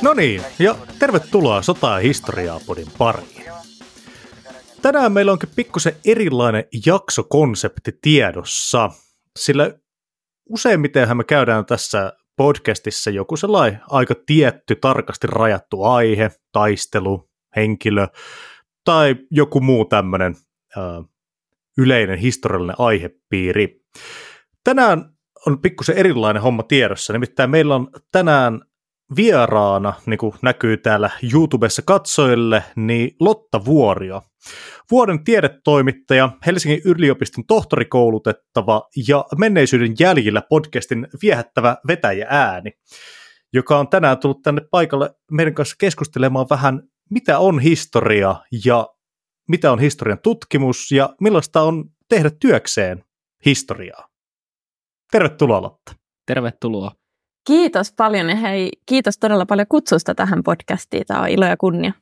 No niin, ja tervetuloa Sota- ja historiaa-podin pariin. Tänään meillä onkin pikkusen erilainen jaksokonsepti tiedossa, sillä useimmitenhän me käydään tässä podcastissa joku sellainen aika tietty, tarkasti rajattu aihe, taistelu, henkilö tai joku muu tämmöinen yleinen historiallinen aihepiiri. Tänään on pikkusen erilainen homma tiedossa, nimittäin meillä on tänään vieraana, niin kuin näkyy täällä YouTubessa katsojille, niin Lotta Vuorio. Vuoden tiedetoimittaja, Helsingin yliopiston tohtorikoulutettava ja Menneisyyden jäljillä podcastin viehättävä vetäjä-ääni, joka on tänään tullut tänne paikalle meidän kanssa keskustelemaan vähän, mitä on historia ja mitä on historian tutkimus ja millaista on tehdä työkseen historiaa. Tervetuloa, Lotta. Tervetuloa. Kiitos paljon ja hei, kiitos todella paljon kutsusta tähän podcastiin. Tämä on ilo ja kunnia.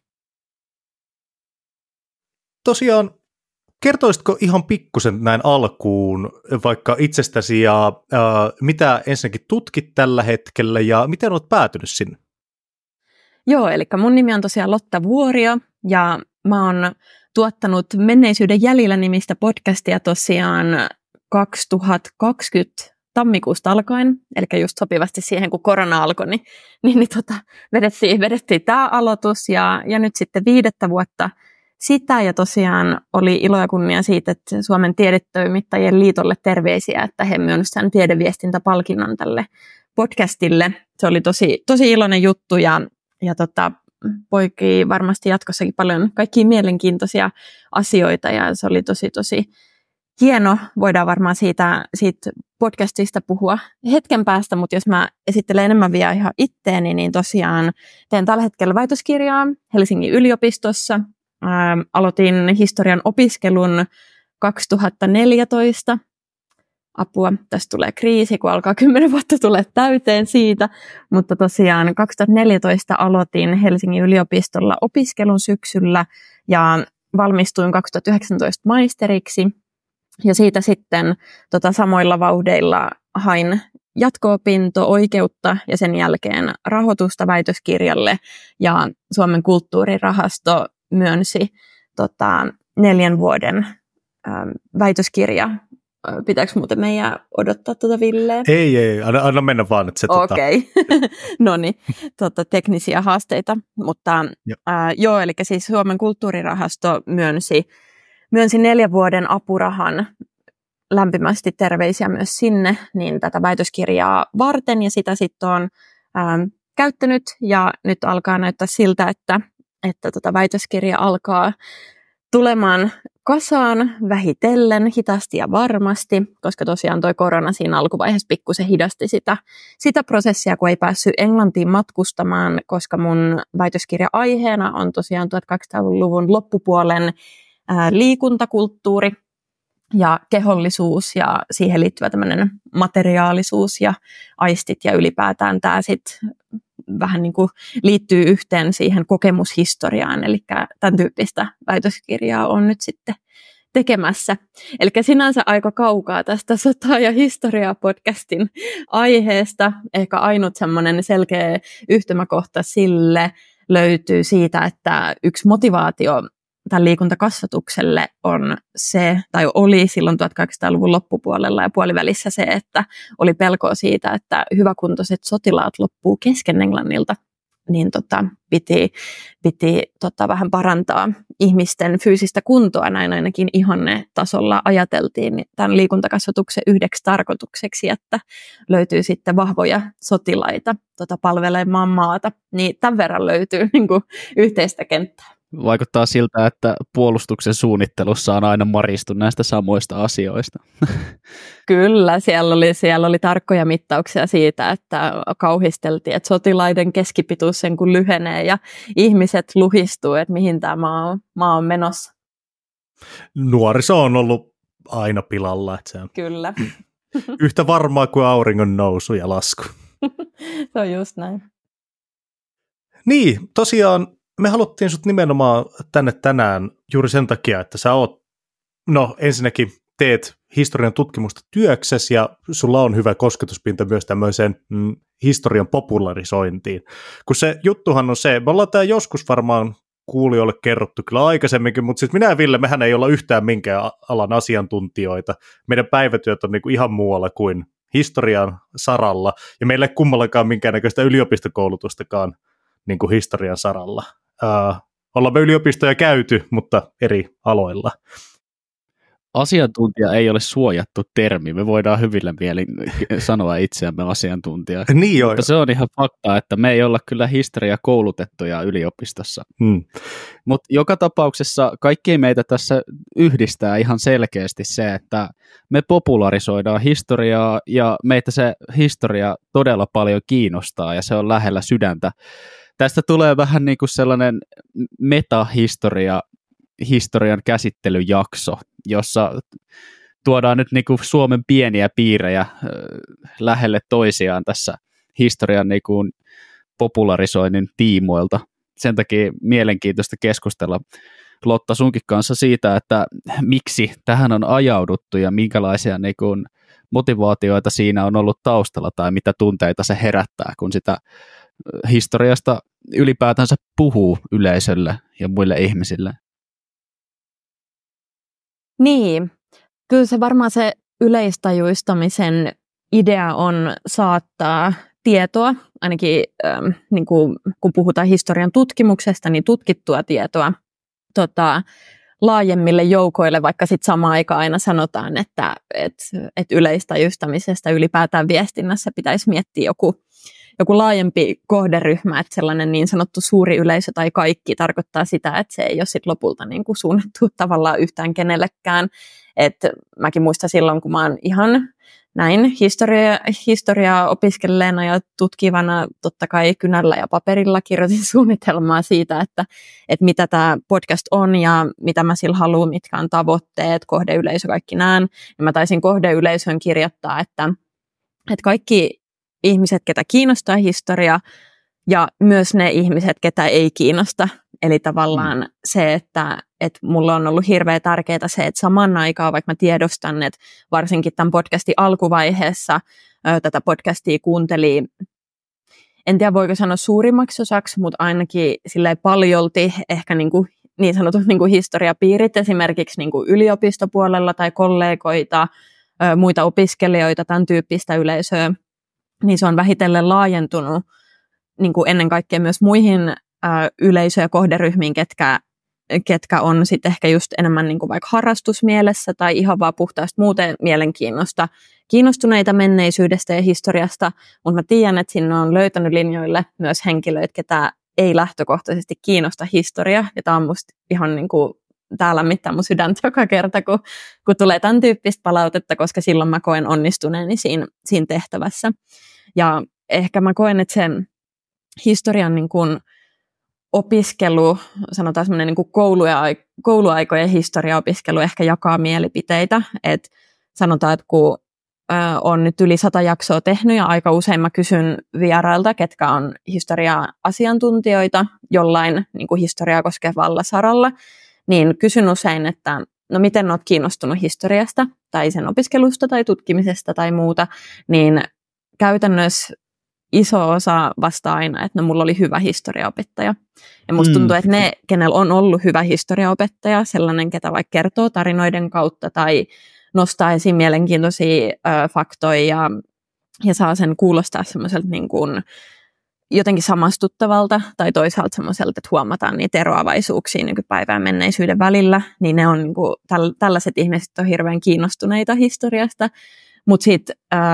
Tosiaan, kertoisitko ihan pikkusen näin alkuun vaikka itsestäsi ja mitä ensinnäkin tutkit tällä hetkellä ja miten olet päätynyt sinne? Joo, eli mun nimi on tosiaan Lotta Vuorio ja mä oon tuottanut Menneisyyden jäljillä nimistä podcastia tosiaan 2020 tammikuusta alkaen, eli just sopivasti siihen, kun korona alkoi, niin vedettiin tämä aloitus ja nyt sitten 5. vuotta sitä, ja tosiaan oli ilo ja kunnia siitä, että Suomen tiedetoimittajien liitolle terveisiä, että he myönnysivät sen tiedeviestintäpalkinnon tälle podcastille. Se oli tosi iloinen juttu ja poikii varmasti jatkossakin paljon kaikkia mielenkiintoisia asioita, ja se oli tosi hieno. Voidaan varmaan siitä podcastista puhua hetken päästä, mutta jos mä esittelen enemmän vielä ihan itteeni, niin tosiaan teen tällä hetkellä väitöskirjaa Helsingin yliopistossa. Aloitin historian opiskelun 2014. Apua, tästä tulee kriisi, kun alkaa 10 vuotta tulee täyteen siitä. Mutta tosiaan 2014 aloitin Helsingin yliopistolla opiskelun syksyllä ja valmistuin 2019 maisteriksi. Ja siitä sitten samoilla vauhdeilla hain jatko-opinto-oikeutta ja sen jälkeen rahoitusta väitöskirjalle. Ja Suomen kulttuurirahasto myönsi 4 vuoden väitöskirja. Pitääkö muuten meidän odottaa Villeä? Ei, anna mennä vaan. Okei, no niin, teknisiä haasteita. Mutta joo, eli siis Suomen kulttuurirahasto myönsi 4 vuoden apurahan, lämpimästi terveisiä myös sinne, niin tätä väitöskirjaa varten, ja sitä sitten on käyttänyt, ja nyt alkaa näyttää siltä, että väitöskirja alkaa tulemaan kasaan vähitellen, hitaasti ja varmasti, koska tosiaan toi korona siinä alkuvaiheessa pikkusen hidasti sitä prosessia, kun ei päässyt Englantiin matkustamaan, koska mun väitöskirja aiheena on tosiaan 1200-luvun loppupuolen liikuntakulttuuri ja kehollisuus ja siihen liittyvä tämmöinen materiaalisuus ja aistit ja ylipäätään tämä sitten vähän niin kuin liittyy yhteen siihen kokemushistoriaan, eli tämän tyyppistä väitöskirjaa on nyt sitten tekemässä. Eli sinänsä aika kaukaa tästä Sota- ja historiaa-podcastin aiheesta. Ehkä ainut semmoinen selkeä yhtymäkohta sille löytyy siitä, että yksi motivaatio tämän liikuntakasvatukselle on se, tai oli silloin 1800-luvun loppupuolella ja puolivälissä se, että oli pelkoa siitä, että hyväkuntoiset sotilaat loppuu kesken Englannilta, niin piti vähän parantaa ihmisten fyysistä kuntoa, näin ainakin ihannetasolla ajateltiin tämän liikuntakasvatuksen yhdeksi tarkoitukseksi, että löytyy sitten vahvoja sotilaita palvelemaan maata, niin tämän verran löytyy niin kuin yhteistä kenttää. Vaikuttaa siltä, että puolustuksen suunnittelussa on aina maristu näistä samoista asioista. Kyllä, siellä oli tarkkoja mittauksia siitä, että kauhisteltiin, että sotilaiden keskipituus sen kun lyhenee ja ihmiset luhistuu, että mihin tämä maa on menossa. Nuoriso on ollut aina pilalla. Että se on kyllä. Yhtä varmaa kuin auringon nousu ja lasku. Se on just näin. Niin, tosiaan me haluttiin sut nimenomaan tänne tänään juuri sen takia, että sä oot, no ensinnäkin teet historian tutkimusta työksesi ja sulla on hyvä kosketuspinta myös tämmöiseen historian popularisointiin. Kun se juttuhan on se, me ollaan tämä joskus varmaan kuulijoille kerrottu kyllä aikaisemminkin, mutta siis minä ja Ville, mehän ei olla yhtään minkään alan asiantuntijoita. Meidän päivätyöt on niinku ihan muualla kuin historian saralla, ja meillä ei kummallakaan minkäännäköistä yliopistokoulutustakaan niinku historian saralla. Ollaan me yliopistoja käyty, mutta eri aloilla. Asiantuntija ei ole suojattu termi. Me voidaan hyvillä mielin sanoa itseämme asiantuntijaksi. Niin mutta se on ihan fakta, että me ei olla kyllä historiakoulutettuja yliopistossa. Mutta joka tapauksessa kaikki meitä tässä yhdistää ihan selkeästi se, että me popularisoidaan historiaa ja meitä se historia todella paljon kiinnostaa ja se on lähellä sydäntä. Tästä tulee vähän niin kuin sellainen historian käsittelyjakso, jossa tuodaan nyt niin kuin Suomen pieniä piirejä lähelle toisiaan tässä historian niin kuin popularisoinnin tiimoilta. Sen takia mielenkiintoista keskustella Lotta sunkin kanssa siitä, että miksi tähän on ajauduttu ja minkälaisia niin kuin motivaatioita siinä on ollut taustalla tai mitä tunteita se herättää, kun sitä historiasta ylipäätänsä puhuu yleisölle ja muille ihmisille. Niin, kyllä se varmaan se yleistajuistamisen idea on saattaa tietoa, ainakin niin kun puhutaan historian tutkimuksesta, niin tutkittua tietoa laajemmille joukoille, vaikka sitten samaan aikaan aina sanotaan, että yleistajuistamisesta ylipäätään viestinnässä pitäisi miettiä joku laajempi kohderyhmä, että sellainen niin sanottu suuri yleisö tai kaikki tarkoittaa sitä, että se ei ole sit lopulta niin kuin suunnattu tavallaan yhtään kenellekään. Että mäkin muistan silloin, kun mä oon ihan näin historiaa opiskelleena ja tutkivana totta kai kynällä ja paperilla kirjoitin suunnitelmaa siitä, että mitä tämä podcast on ja mitä mä sillä haluan, mitkä on tavoitteet, kohdeyleisö, kaikki näin. Ja mä taisin kohdeyleisön kirjoittaa, että kaikki ihmiset, ketä kiinnostaa historia ja myös ne ihmiset, ketä ei kiinnosta. Eli tavallaan se, että mulla on ollut hirveän tärkeää se, että saman aikaan, vaikka mä tiedostan, että varsinkin tämän podcastin alkuvaiheessa tätä podcastia kuunteli, en tiedä voiko sanoa suurimmaksi osaksi, mutta ainakin silleen paljolti ehkä niin sanotut historiapiirit, esimerkiksi yliopistopuolella tai kollegoita, muita opiskelijoita, tämän tyyppistä yleisöä, niin se on vähitellen laajentunut ennen kaikkea myös muihin yleisö- ja kohderyhmiin, ketkä on sitten ehkä just enemmän vaikka harrastusmielessä tai ihan vaan puhtaasti muuten mielenkiinnosta kiinnostuneita menneisyydestä ja historiasta, mutta mä tiedän, että sinne on löytänyt linjoille myös henkilöitä, ketä ei lähtökohtaisesti kiinnosta historia, ja tämä on musta ihan tää lämmittää mun sydäntä joka kerta, kun tulee tämän tyyppistä palautetta, koska silloin mä koen onnistuneeni siinä tehtävässä. Ja ehkä mä koen, että sen historian opiskelu, sanotaan semmoinen kouluaikojen historiaopiskelu ehkä jakaa mielipiteitä. Et sanotaan, että kun on nyt yli 100 jaksoa tehnyt ja aika usein mä kysyn vierailta, ketkä on historia-asiantuntijoita jollain historiaa koskevalla saralla, niin kysyn usein, että no miten olet kiinnostunut historiasta tai sen opiskelusta tai tutkimisesta tai muuta, niin käytännössä iso osa vastaa aina, että no mulla oli hyvä historiaopettaja. Ja musta tuntuu, että ne, kenellä on ollut hyvä historiaopettaja, sellainen, ketä vaikka kertoo tarinoiden kautta tai nostaa esiin mielenkiintoisia faktoja ja saa sen kuulostaa semmoiselta jotenkin samastuttavalta tai toisaalta semmoiselta, että huomataan niitä eroavaisuuksia nykypäivän menneisyyden välillä, niin ne on tällaiset ihmiset on hirveän kiinnostuneita historiasta, mutta sitten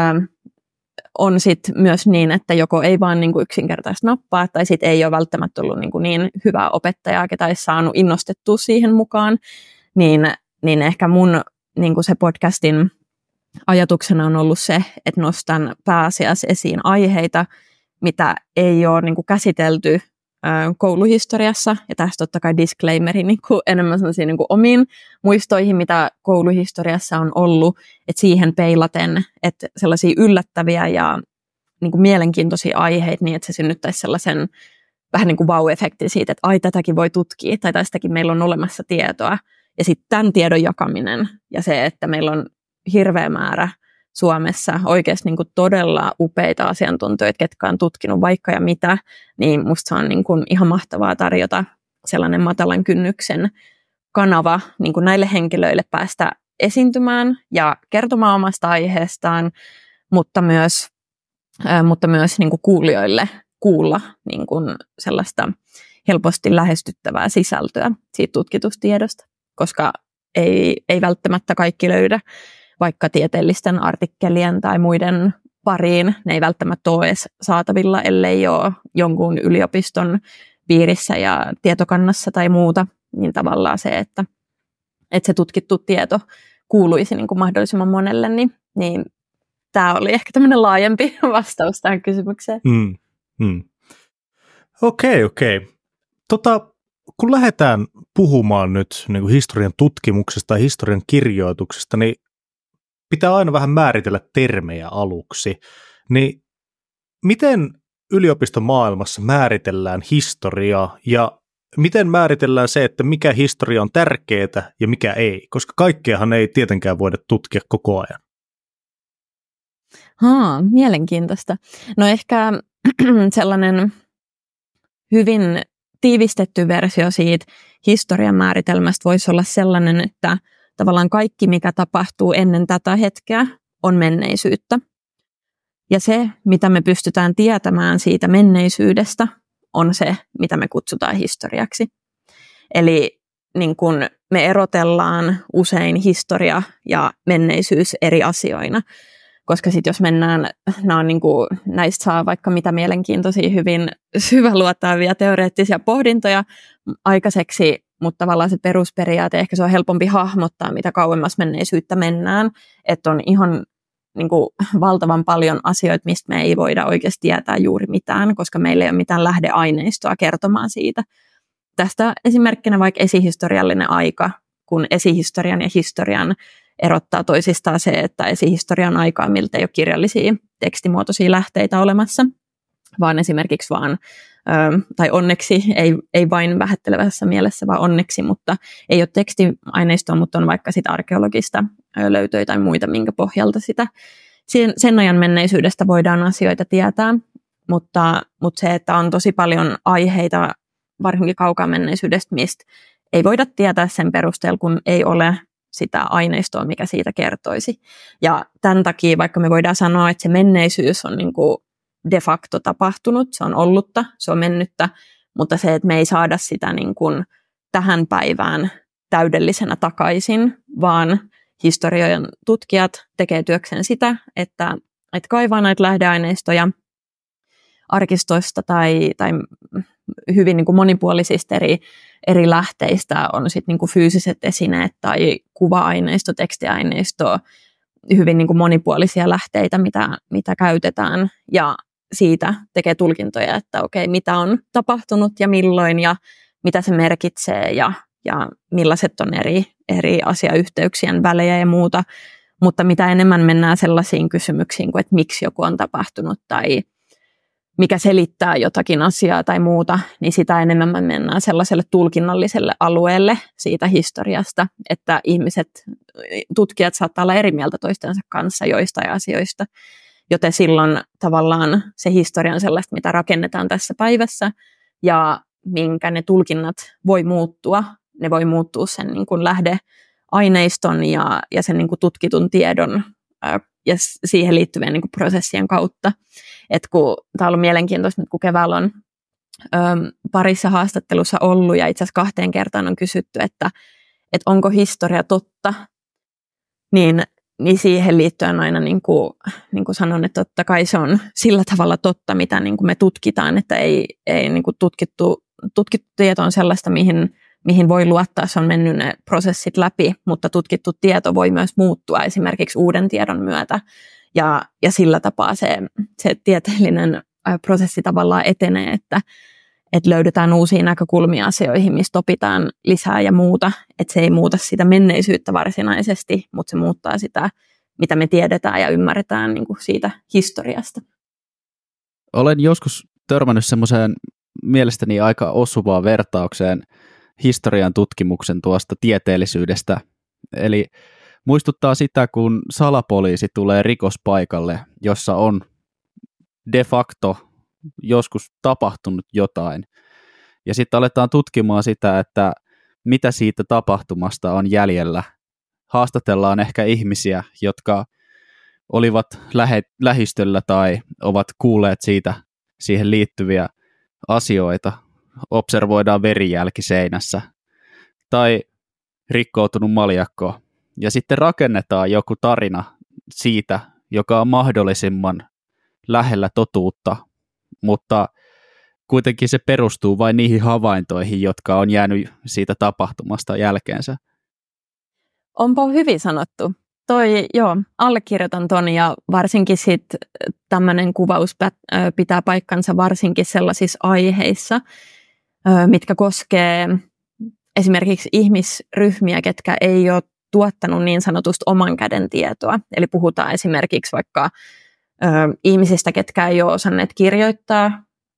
on sitten myös niin, että joko ei vaan yksinkertaisesti nappaa, tai sitten ei ole välttämättä ollut niin hyvää opettajaa, ketä olisi saanut innostettua siihen mukaan, niin ehkä mun se podcastin ajatuksena on ollut se, että nostan pääasiassa esiin aiheita, mitä ei ole käsitelty kouluhistoriassa, ja tästä totta kai disclaimeri enemmän sellaisiin omiin muistoihin, mitä kouluhistoriassa on ollut, että siihen peilaten, että sellaisia yllättäviä ja mielenkiintoisia aiheita, niin että se synnyttäisi sellaisen vähän wow-efektin siitä, että ai tätäkin voi tutkia, tai tästäkin meillä on olemassa tietoa, Ja sitten tämän tiedon jakaminen ja se, että meillä on hirveä määrä Suomessa oikeasti niin kuin todella upeita asiantuntijoita, ketkä on tutkinut vaikka ja mitä, niin musta se on niin kuin ihan mahtavaa tarjota sellainen matalan kynnyksen kanava niin kuin näille henkilöille päästä esiintymään ja kertomaan omasta aiheestaan, mutta myös niin kuin kuulijoille kuulla niin kuin sellaista helposti lähestyttävää sisältöä siitä tutkitustiedosta, koska ei välttämättä kaikki löydä vaikka tieteellisten artikkelien tai muiden pariin. Ne ei välttämättä ole edes saatavilla, ellei ole jonkun yliopiston piirissä ja tietokannassa tai muuta, niin tavallaan se, että se tutkittu tieto kuuluisi niin kuin mahdollisimman monelle, niin tämä oli ehkä tämmöinen laajempi vastaus tähän kysymykseen. Okei. Kun lähdetään puhumaan nyt niin kuin historian tutkimuksesta ja historian kirjoituksesta, niin pitää aina vähän määritellä termejä aluksi. Niin miten yliopistomaailmassa määritellään historiaa ja miten määritellään se, että mikä historia on tärkeää ja mikä ei? Koska kaikkeahan ei tietenkään voida tutkia koko ajan. Mielenkiintoista. No ehkä sellainen hyvin tiivistetty versio siitä historian määritelmästä voisi olla sellainen, että tavallaan kaikki, mikä tapahtuu ennen tätä hetkeä, on menneisyyttä. Ja se, mitä me pystytään tietämään siitä menneisyydestä, on se, mitä me kutsutaan historiaksi. Eli niin kun me erotellaan usein historia ja menneisyys eri asioina, koska sitten jos mennään, näistä saa vaikka mitä mielenkiintoisia, hyvin syväluotaavia teoreettisia pohdintoja aikaiseksi, mutta tavallaan se perusperiaate, ehkä se on helpompi hahmottaa, mitä kauemmas menneisyyttä mennään, että on ihan niin kuin valtavan paljon asioita, mistä me ei voida oikeasti tietää juuri mitään, koska meillä ei ole mitään lähdeaineistoa kertomaan siitä. Tästä esimerkkinä vaikka esihistoriallinen aika, kun esihistorian ja historian erottaa toisistaan se, että esihistorian aikaa, miltä ei ole kirjallisia tekstimuotoisia lähteitä olemassa, vaan esimerkiksi tai onneksi, ei vain vähättelevässä mielessä, vaan onneksi, mutta ei ole tekstiaineistoa, mutta on vaikka sitä arkeologista löytöjä tai muita, minkä pohjalta sen ajan menneisyydestä voidaan asioita tietää, mutta se, että on tosi paljon aiheita, varsinkin kaukaa menneisyydestä, mistä ei voida tietää sen perusteella, kun ei ole sitä aineistoa, mikä siitä kertoisi. Ja tämän takia, vaikka me voidaan sanoa, että se menneisyys on niin kuin de facto tapahtunut, se on ollutta, se on mennyttä, mutta se, että me ei saada sitä niin kuin tähän päivään täydellisenä takaisin, vaan historioiden tutkijat tekee työkseen sitä, että kaivaa näitä lähdeaineistoja arkistoista tai hyvin niin kuin monipuolisista eri lähteistä, on sitten niin kuin fyysiset esineet tai kuva-aineisto, tekstiaineisto, hyvin niin kuin monipuolisia lähteitä, mitä käytetään, ja siitä tekee tulkintoja, että okei, mitä on tapahtunut ja milloin ja mitä se merkitsee ja millaiset on eri asiayhteyksien välejä ja muuta, mutta mitä enemmän mennään sellaisiin kysymyksiin kuin, että miksi joku on tapahtunut tai mikä selittää jotakin asiaa tai muuta, niin sitä enemmän mennään sellaiselle tulkinnalliselle alueelle siitä historiasta, että tutkijat saattaa olla eri mieltä toistensa kanssa joistain asioista, joten silloin tavallaan se historia on sellaista, mitä rakennetaan tässä päivässä ja minkä ne tulkinnat voi muuttua. Ne voi muuttua sen niin kuin lähdeaineiston ja sen niin kuin tutkitun tiedon ja siihen liittyvien niin kuin prosessien kautta. Tämä on ollut mielenkiintoista, kun keväällä on parissa haastattelussa ollut ja itse asiassa 2 kertaan on kysytty, että onko historia totta, niin siihen liittyen aina niin kuin sanon, että totta kai se on sillä tavalla totta, mitä niin kuin me tutkitaan, että ei niin kuin tutkittu tieto on sellaista, mihin voi luottaa, se on mennyt ne prosessit läpi, mutta tutkittu tieto voi myös muuttua esimerkiksi uuden tiedon myötä ja sillä tapaa se tieteellinen prosessi tavallaan etenee, että löydetään uusia näkökulmia asioihin, mistä opitaan lisää ja muuta, että se ei muuta sitä menneisyyttä varsinaisesti, mutta se muuttaa sitä, mitä me tiedetään ja ymmärretään niin kuin siitä historiasta. Olen joskus törmännyt semmoiseen mielestäni aika osuvaan vertaukseen historian tutkimuksen tuosta tieteellisyydestä. Eli muistuttaa sitä, kun salapoliisi tulee rikospaikalle, jossa on de facto joskus tapahtunut jotain. Ja sitten aletaan tutkimaan sitä, että mitä siitä tapahtumasta on jäljellä. Haastatellaan ehkä ihmisiä, jotka olivat lähistöllä tai ovat kuulleet siitä siihen liittyviä asioita. Observoidaan verijälki seinässä tai rikkoutunut maljakko. Ja sitten rakennetaan joku tarina siitä, joka on mahdollisimman lähellä totuutta, mutta kuitenkin se perustuu vain niihin havaintoihin, jotka on jäänyt siitä tapahtumasta jälkeensä. Onpa hyvin sanottu. Allekirjoitan ton, ja varsinkin sitten tämmöinen kuvaus pitää paikkansa varsinkin sellaisissa aiheissa, mitkä koskee esimerkiksi ihmisryhmiä, ketkä ei ole tuottanut niin sanotusti oman käden tietoa. Eli puhutaan esimerkiksi vaikka ihmisistä, ketkä ei ole osanneet kirjoittaa,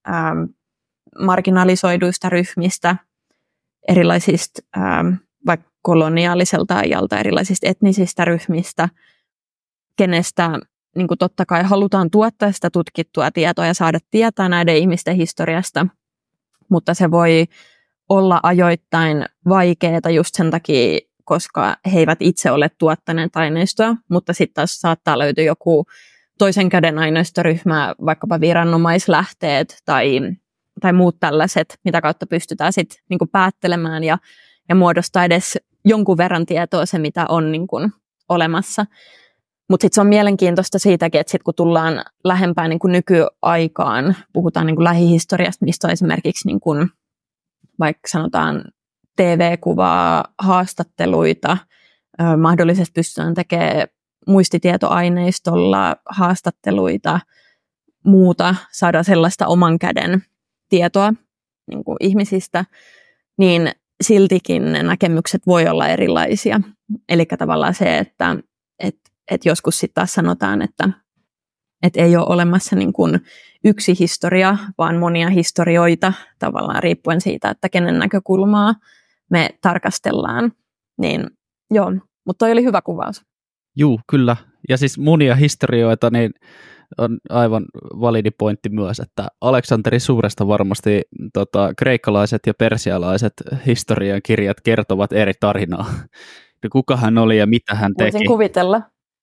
marginalisoiduista ryhmistä, erilaisista vaikka koloniaaliselta ajalta, erilaisista etnisistä ryhmistä, kenestä niin kuin totta kai halutaan tuottaa sitä tutkittua tietoa ja saada tietää näiden ihmisten historiasta, mutta se voi olla ajoittain vaikeaa just sen takia, koska he eivät itse ole tuottaneet aineistoa, mutta sitten taas saattaa löytyä joku toisen käden aineistoryhmä, vaikkapa viranomaislähteet tai muut tällaiset, mitä kautta pystytään sitten niin kuin päättelemään ja muodostaa edes jonkun verran tietoa se, mitä on niin kuin olemassa. Mutta sitten se on mielenkiintoista siitäkin, että sit kun tullaan lähempään niin kuin nykyaikaan, puhutaan niin kuin lähihistoriasta, mistä on esimerkiksi niin kuin, vaikka sanotaan TV-kuvaa, haastatteluita, mahdollisesti pystytään tekemään muistitietoaineistolla haastatteluita, muuta, saada sellaista oman käden tietoa niin kuin ihmisistä, niin siltikin ne näkemykset voi olla erilaisia. Eli tavallaan se, että joskus sitten taas sanotaan, että ei ole olemassa niin kuin yksi historia, vaan monia historioita tavallaan riippuen siitä, että kenen näkökulmaa me tarkastellaan. Niin joo, mutta toi oli hyvä kuvaus. Juu, kyllä. Ja siis monia historioita, niin on aivan validi pointti myös, että Aleksanteri Suuresta varmasti kreikkalaiset ja persialaiset historian kirjat kertovat eri tarinaa. Kuka hän oli ja mitä hän teki. Voisin kuvitella.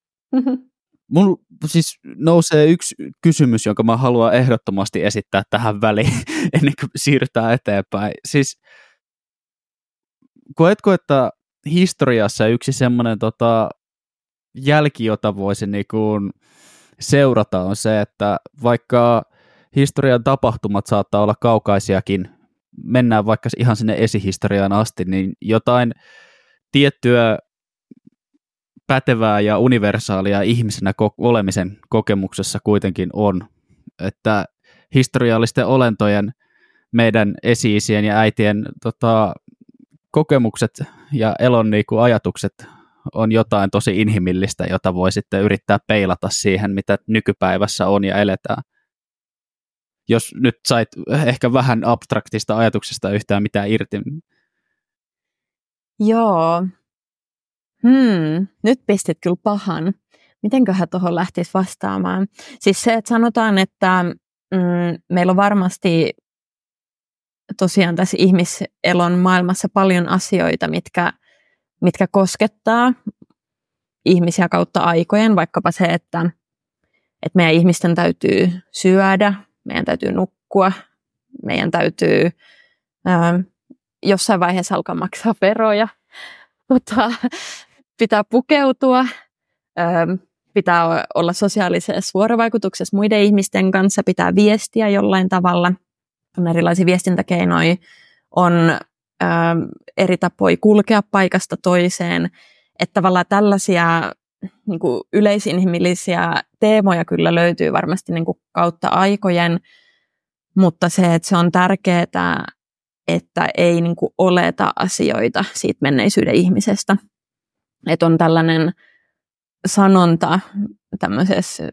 Mun siis nousee yksi kysymys, jonka mä haluan ehdottomasti esittää tähän väliin, ennen kuin siirrytään eteenpäin. Siis koetko, että historiassa yksi semmoinen jälki, jota voisi niinku seurata, on se, että vaikka historian tapahtumat saattaa olla kaukaisiakin, mennään vaikka ihan sinne esihistoriaan asti, niin jotain tiettyä pätevää ja universaalia ihmisenä olemisen kokemuksessa kuitenkin on, että historiallisten olentojen, meidän esi-isien ja äitien kokemukset ja elon niinku ajatukset on jotain tosi inhimillistä, jota voi sitten yrittää peilata siihen, mitä nykypäivässä on ja eletään. Jos nyt sait ehkä vähän abstraktista ajatuksesta yhtään mitään irti. Joo. Nyt pistit kyllä pahan. Mitenköhän tuohon lähtisi vastaamaan? Siis se, että sanotaan, että meillä on varmasti tosiaan tässä ihmiselon maailmassa paljon asioita, mitkä koskettaa ihmisiä kautta aikojen, vaikkapa se, että meidän ihmisten täytyy syödä, meidän täytyy nukkua, meidän täytyy jossain vaiheessa alkaa maksaa veroja, pitää pukeutua, pitää olla sosiaalisessa vuorovaikutuksessa muiden ihmisten kanssa, pitää viestiä jollain tavalla, on erilaisia viestintäkeinoja, on eri tapoja kulkea paikasta toiseen, että tavallaan tällaisia niin kuin yleisinhimillisiä teemoja kyllä löytyy varmasti niin kuin kautta aikojen, mutta se, että se on tärkeää, että ei niin kuin oleta asioita siitä menneisyyden ihmisestä. Että on tällainen sanonta tämmöisessä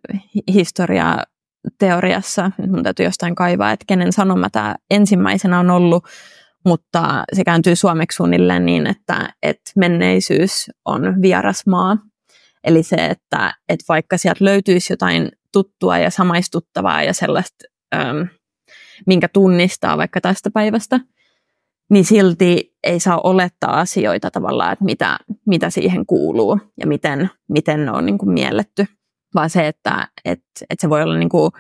historiateoriassa, nyt mun täytyy jostain kaivaa, että kenen sanoma tämä ensimmäisenä on ollut, mutta se kääntyy suomeksi suunnilleen niin, että menneisyys on vieras maa. Eli se, että vaikka sieltä löytyisi jotain tuttua ja samaistuttavaa ja sellaista, minkä tunnistaa vaikka tästä päivästä, niin silti ei saa olettaa asioita tavallaan, että mitä siihen kuuluu ja miten ne on niin kuin mielletty. Vaan se, että se voi olla niin kuin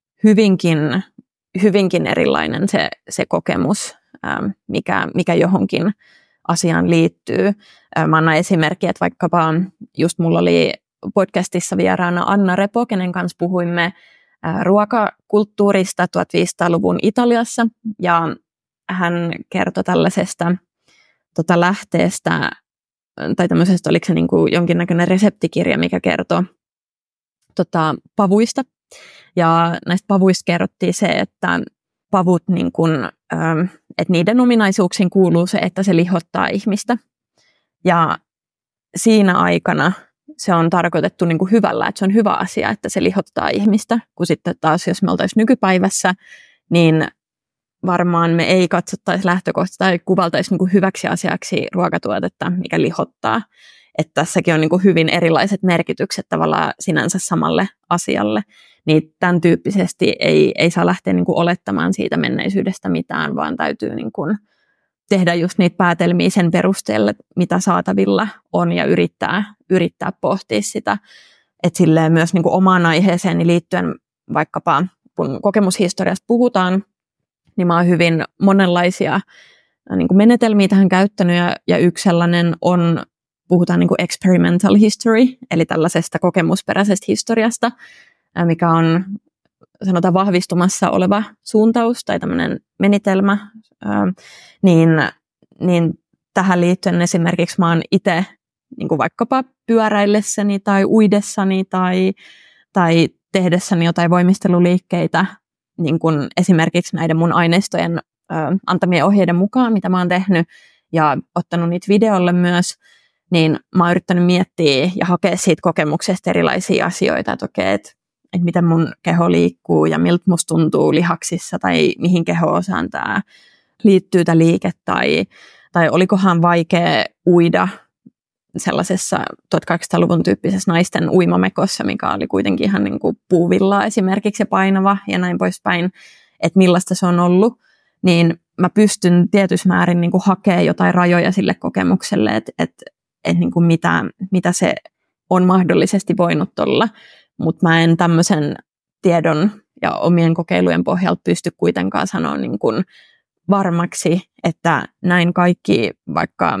hyvinkin erilainen se kokemus, mikä johonkin asiaan liittyy. Mä annan esimerkkiä, että vaikkapa just mulla oli podcastissa vieraana Anna Repo, kenen kanssa puhuimme ruokakulttuurista 1500-luvun Italiassa, ja hän kertoi tällaisesta lähteestä, tai tämmöisestä, oliko se niin kuin jonkinnäköinen reseptikirja, mikä kertoo pavuista. Ja näistä pavuista kerrottiin se, että pavut, niin kuin, että niiden ominaisuuksiin kuuluu se, että se lihottaa ihmistä. Ja siinä aikana se on tarkoitettu niin kuin hyvällä, että se on hyvä asia, että se lihottaa ihmistä. Kun sitten taas, jos me oltaisiin nykypäivässä, niin varmaan me ei katsottaisi lähtökohtaisesti tai kuvaltaisi niin kuin hyväksi asiaksi ruokatuotetta, mikä lihottaa. Että tässäkin on niin kuin hyvin erilaiset merkitykset tavallaan sinänsä samalle asialle. Niin tämän tyyppisesti ei saa lähteä niin kuin olettamaan siitä menneisyydestä mitään, vaan täytyy niin kuin tehdä just niitä päätelmiä sen perusteella, mitä saatavilla on, ja yrittää pohtia sitä. Että silleen myös niin kuin omaan aiheeseen liittyen, vaikkapa kun kokemushistoriasta puhutaan, niin mä oon hyvin monenlaisia niin kuin menetelmiä tähän käyttänyt, ja yksi sellainen on, puhutaan niin kuin experimental history, eli tällaisesta kokemusperäisestä historiasta, mikä on, sanotaan, vahvistumassa oleva suuntaus tai tämmöinen menetelmä, niin tähän liittyen esimerkiksi mä oon itse niin kuin vaikkapa pyöräillessäni tai uidessani tai tehdessäni jotain voimisteluliikkeitä, niin kuin esimerkiksi näiden mun aineistojen antamien ohjeiden mukaan, mitä mä oon tehnyt ja ottanut niitä videolle myös, niin mä oon yrittänyt miettiä ja hakea siitä kokemuksesta erilaisia asioita, että okei, että miten mun keho liikkuu ja miltä musta tuntuu lihaksissa tai mihin keho-osaan tämä liittyy tämä liike, tai olikohan vaikea uida sellaisessa 1800-luvun tyyppisessä naisten uimamekossa, mikä oli kuitenkin ihan niin kuin puuvillaa esimerkiksi ja painava ja näin poispäin, että millaista se on ollut, niin mä pystyn tietyssä määrin niin kuin hakemaan jotain rajoja sille kokemukselle, että niin kuin mitä se on mahdollisesti voinut olla, mutta mä en tämmöisen tiedon ja omien kokeilujen pohjalta pysty kuitenkaan sanoa niin kuin varmaksi, että näin kaikki vaikka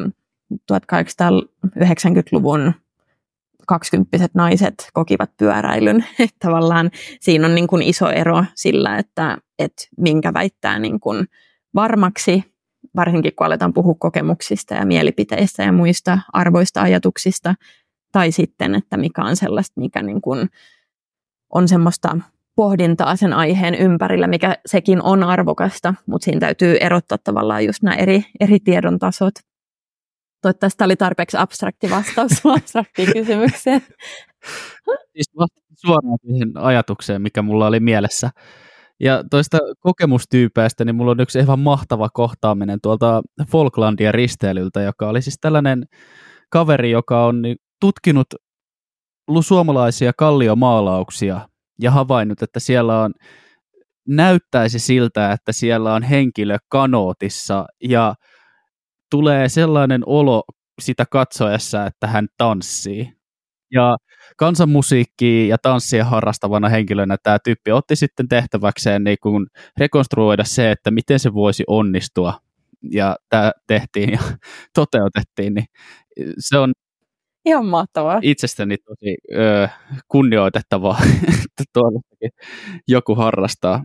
1890-luvun 20-vuotiaat naiset kokivat pyöräilyn. Tavallaan siinä on niin kuin iso ero sillä, että minkä väittää niin kuin varmaksi, varsinkin kun aletaan puhua kokemuksista ja mielipiteistä ja muista arvoista ajatuksista, tai sitten, että mikä on sellaista, mikä niin kuin on semmoista pohdintaa sen aiheen ympärillä, mikä sekin on arvokasta, mutta siinä täytyy erottaa tavallaan just nämä eri tiedon tasot. Toivottavasti tämä oli tarpeeksi abstrakti vastaus abstraktiin kysymykseen. Siis suoraan siihen ajatukseen, mikä mulla oli mielessä. Ja toista kokemustyypeistä, niin mulla on yksi ihan mahtava kohtaaminen tuolta Falklandien risteilyltä, joka oli siis tällainen kaveri, joka on tutkinut suomalaisia kalliomaalauksia ja havainnut, että siellä on, näyttäisi siltä, että siellä on henkilö kanootissa ja tulee sellainen olo sitä katsoessa, että hän tanssii. Ja kansanmusiikkia ja tanssia harrastavana henkilönä tämä tyyppi otti sitten tehtäväkseen niin kuin rekonstruoida se, että miten se voisi onnistua. Ja tämä tehtiin ja toteutettiin, niin se on ihan mahtavaa. Itsestäni tosi kunnioitettavaa, että tuollastakin joku harrastaa.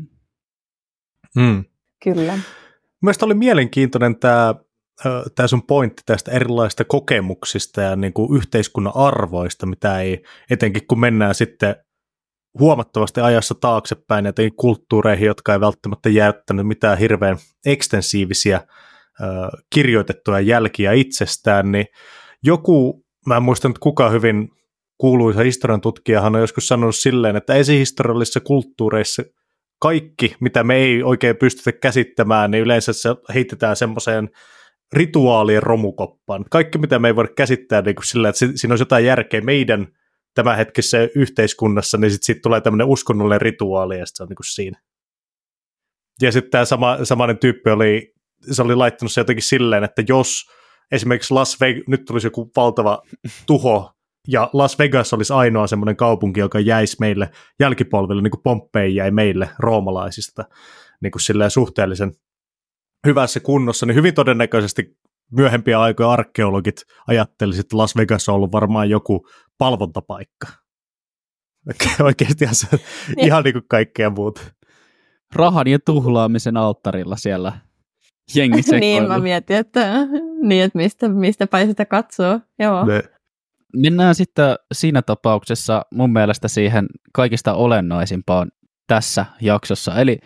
Kyllä. Mielestäni oli mielenkiintoinen tämä sun pointti tästä erilaisista kokemuksista ja niin kuin yhteiskunnan arvoista, mitä ei, etenkin kun mennään sitten huomattavasti ajassa taaksepäin, etenkin kulttuureihin, jotka ei välttämättä jättänyt mitään hirveän ekstensiivisiä kirjoitettuja jälkiä itsestään, niin joku, mä en muista nyt kuka hyvin kuuluisa historian tutkijahan on joskus sanonut silleen, että esihistoriallisissa kulttuureissa kaikki, mitä me ei oikein pystytä käsittämään, niin yleensä se heitetään semmoiseen rituaalien romukoppaan. Kaikki, mitä me ei voida käsittää niin kuin sillä, että siinä olisi jotain järkeä meidän tämänhetkisessä yhteiskunnassa, niin sitten siitä tulee tämmöinen uskonnollinen rituaali, ja se on niin kuin siinä. Ja sitten tämä samainen tyyppi oli laittanut se jotenkin silleen, että jos esimerkiksi nyt tulisi joku valtava tuho, ja Las Vegas olisi ainoa semmoinen kaupunki, joka jäisi meille jälkipolville, niin kuin Pompeii jäi meille roomalaisista niin kuin silleen suhteellisen hyvässä kunnossa, niin hyvin todennäköisesti myöhempiä aikoja arkeologit ajattelisivat, että Las Vegas on ollut varmaan joku palvontapaikka. Oikeasti ihan niin kuin kaikkea muuta. Rahan ja tuhlaamisen alttarilla siellä jengi sekoilu. Niin, mä mietin, että mistä päin sitä katsoo. Joo. Mennään sitten siinä tapauksessa mun mielestä siihen kaikista olennaisimpaan tässä jaksossa. Eli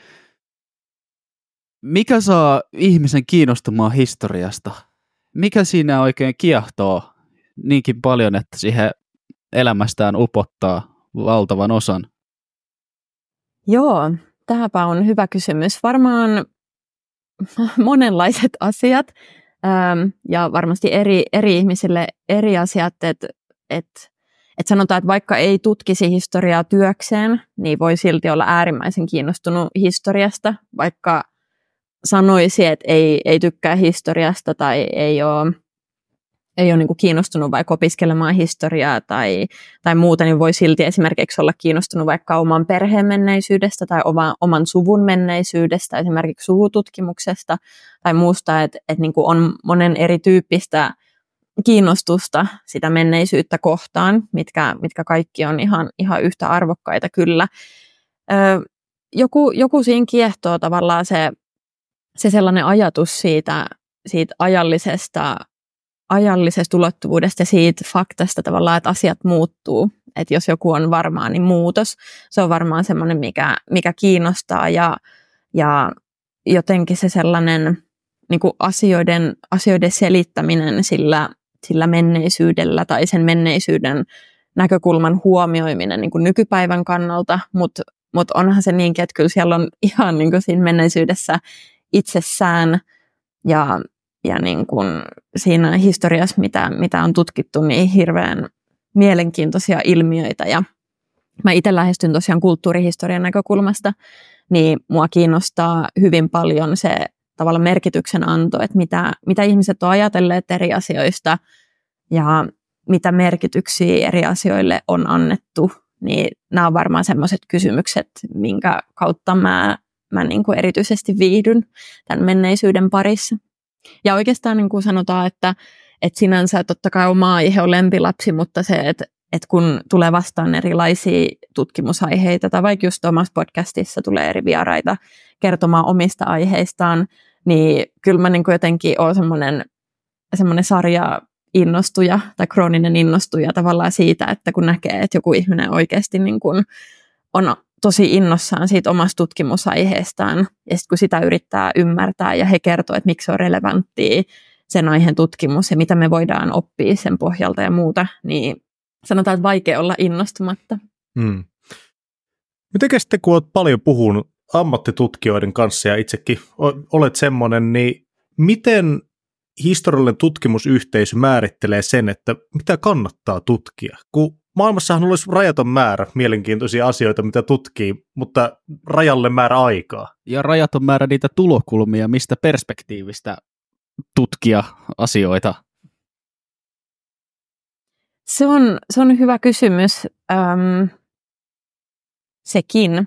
mikä saa ihmisen kiinnostumaan historiasta? Mikä siinä oikein kiehtoo niinkin paljon, että siihen elämästään upottaa valtavan osan? Joo, tämäpä on hyvä kysymys. Varmaan monenlaiset asiat ja varmasti eri ihmisille eri asiat, että sanotaan, että vaikka ei tutkisi historiaa työkseen, niin voi silti olla äärimmäisen kiinnostunut historiasta, vaikka sanoisi, että ei tykkää historiasta tai ei ole niin kuin kiinnostunut vaikka opiskelemaan historiaa tai muuta, niin voi silti esimerkiksi olla kiinnostunut vaikka oman perheen menneisyydestä tai oman suvun menneisyydestä, esimerkiksi suvututkimuksesta tai muusta, että niin kuin on monen erityyppistä kiinnostusta sitä menneisyyttä kohtaan, mitkä kaikki on ihan yhtä arvokkaita kyllä. Joku siinä kiehtoo tavallaan se sellainen ajatus siitä ajallisesta ulottuvuudesta ja siitä faktasta tavallaan, että asiat muuttuu. Että jos joku on varmaa, niin muutos. Se on varmaan semmoinen, mikä kiinnostaa ja jotenkin se sellainen niin kuin asioiden selittäminen sillä menneisyydellä tai sen menneisyyden näkökulman huomioiminen niin kuin nykypäivän kannalta, mutta onhan se niinkin, että kyllä siellä on ihan niin kuin siinä menneisyydessä itsessään ja niin kuin siinä historiassa, mitä on tutkittu, niin hirveän mielenkiintoisia ilmiöitä. Ja mä itse lähestyn tosiaan kulttuurihistorian näkökulmasta, niin mua kiinnostaa hyvin paljon se tavallaan merkityksen anto, että mitä ihmiset on ajatelleet eri asioista ja mitä merkityksiä eri asioille on annettu. Niin nämä on varmaan sellaiset kysymykset, minkä kautta mä niin kuin erityisesti viihdyn tämän menneisyyden parissa. Ja oikeastaan niin kuin sanotaan, että sinänsä totta kai oma aihe on lempilapsi, mutta se, että kun tulee vastaan erilaisia tutkimusaiheita, tai vaikka just omassa podcastissa tulee eri vieraita kertomaan omista aiheistaan, niin kyllä mä niin kuin jotenkin olen semmoinen sarja-innostuja tai krooninen innostuja tavallaan siitä, että kun näkee, että joku ihminen oikeasti niin kuin on tosi innossaan siitä omasta tutkimusaiheestaan, ja sitten kun sitä yrittää ymmärtää, ja he kertoo, että miksi se on relevanttia sen aiheen tutkimus, ja mitä me voidaan oppia sen pohjalta ja muuta, niin sanotaan, että vaikea olla innostumatta. Mitenkä sitten, kun olet paljon puhunut ammattitutkijoiden kanssa, ja itsekin olet semmoinen, niin miten historiallinen tutkimusyhteisö määrittelee sen, että mitä kannattaa tutkia? Kun maailmassahan olisi rajaton määrä mielenkiintoisia asioita, mitä tutkii, mutta rajalle määrä aikaa. Ja rajaton määrä niitä tulokulmia, mistä perspektiivistä tutkia asioita. Se on hyvä kysymys. Sekin.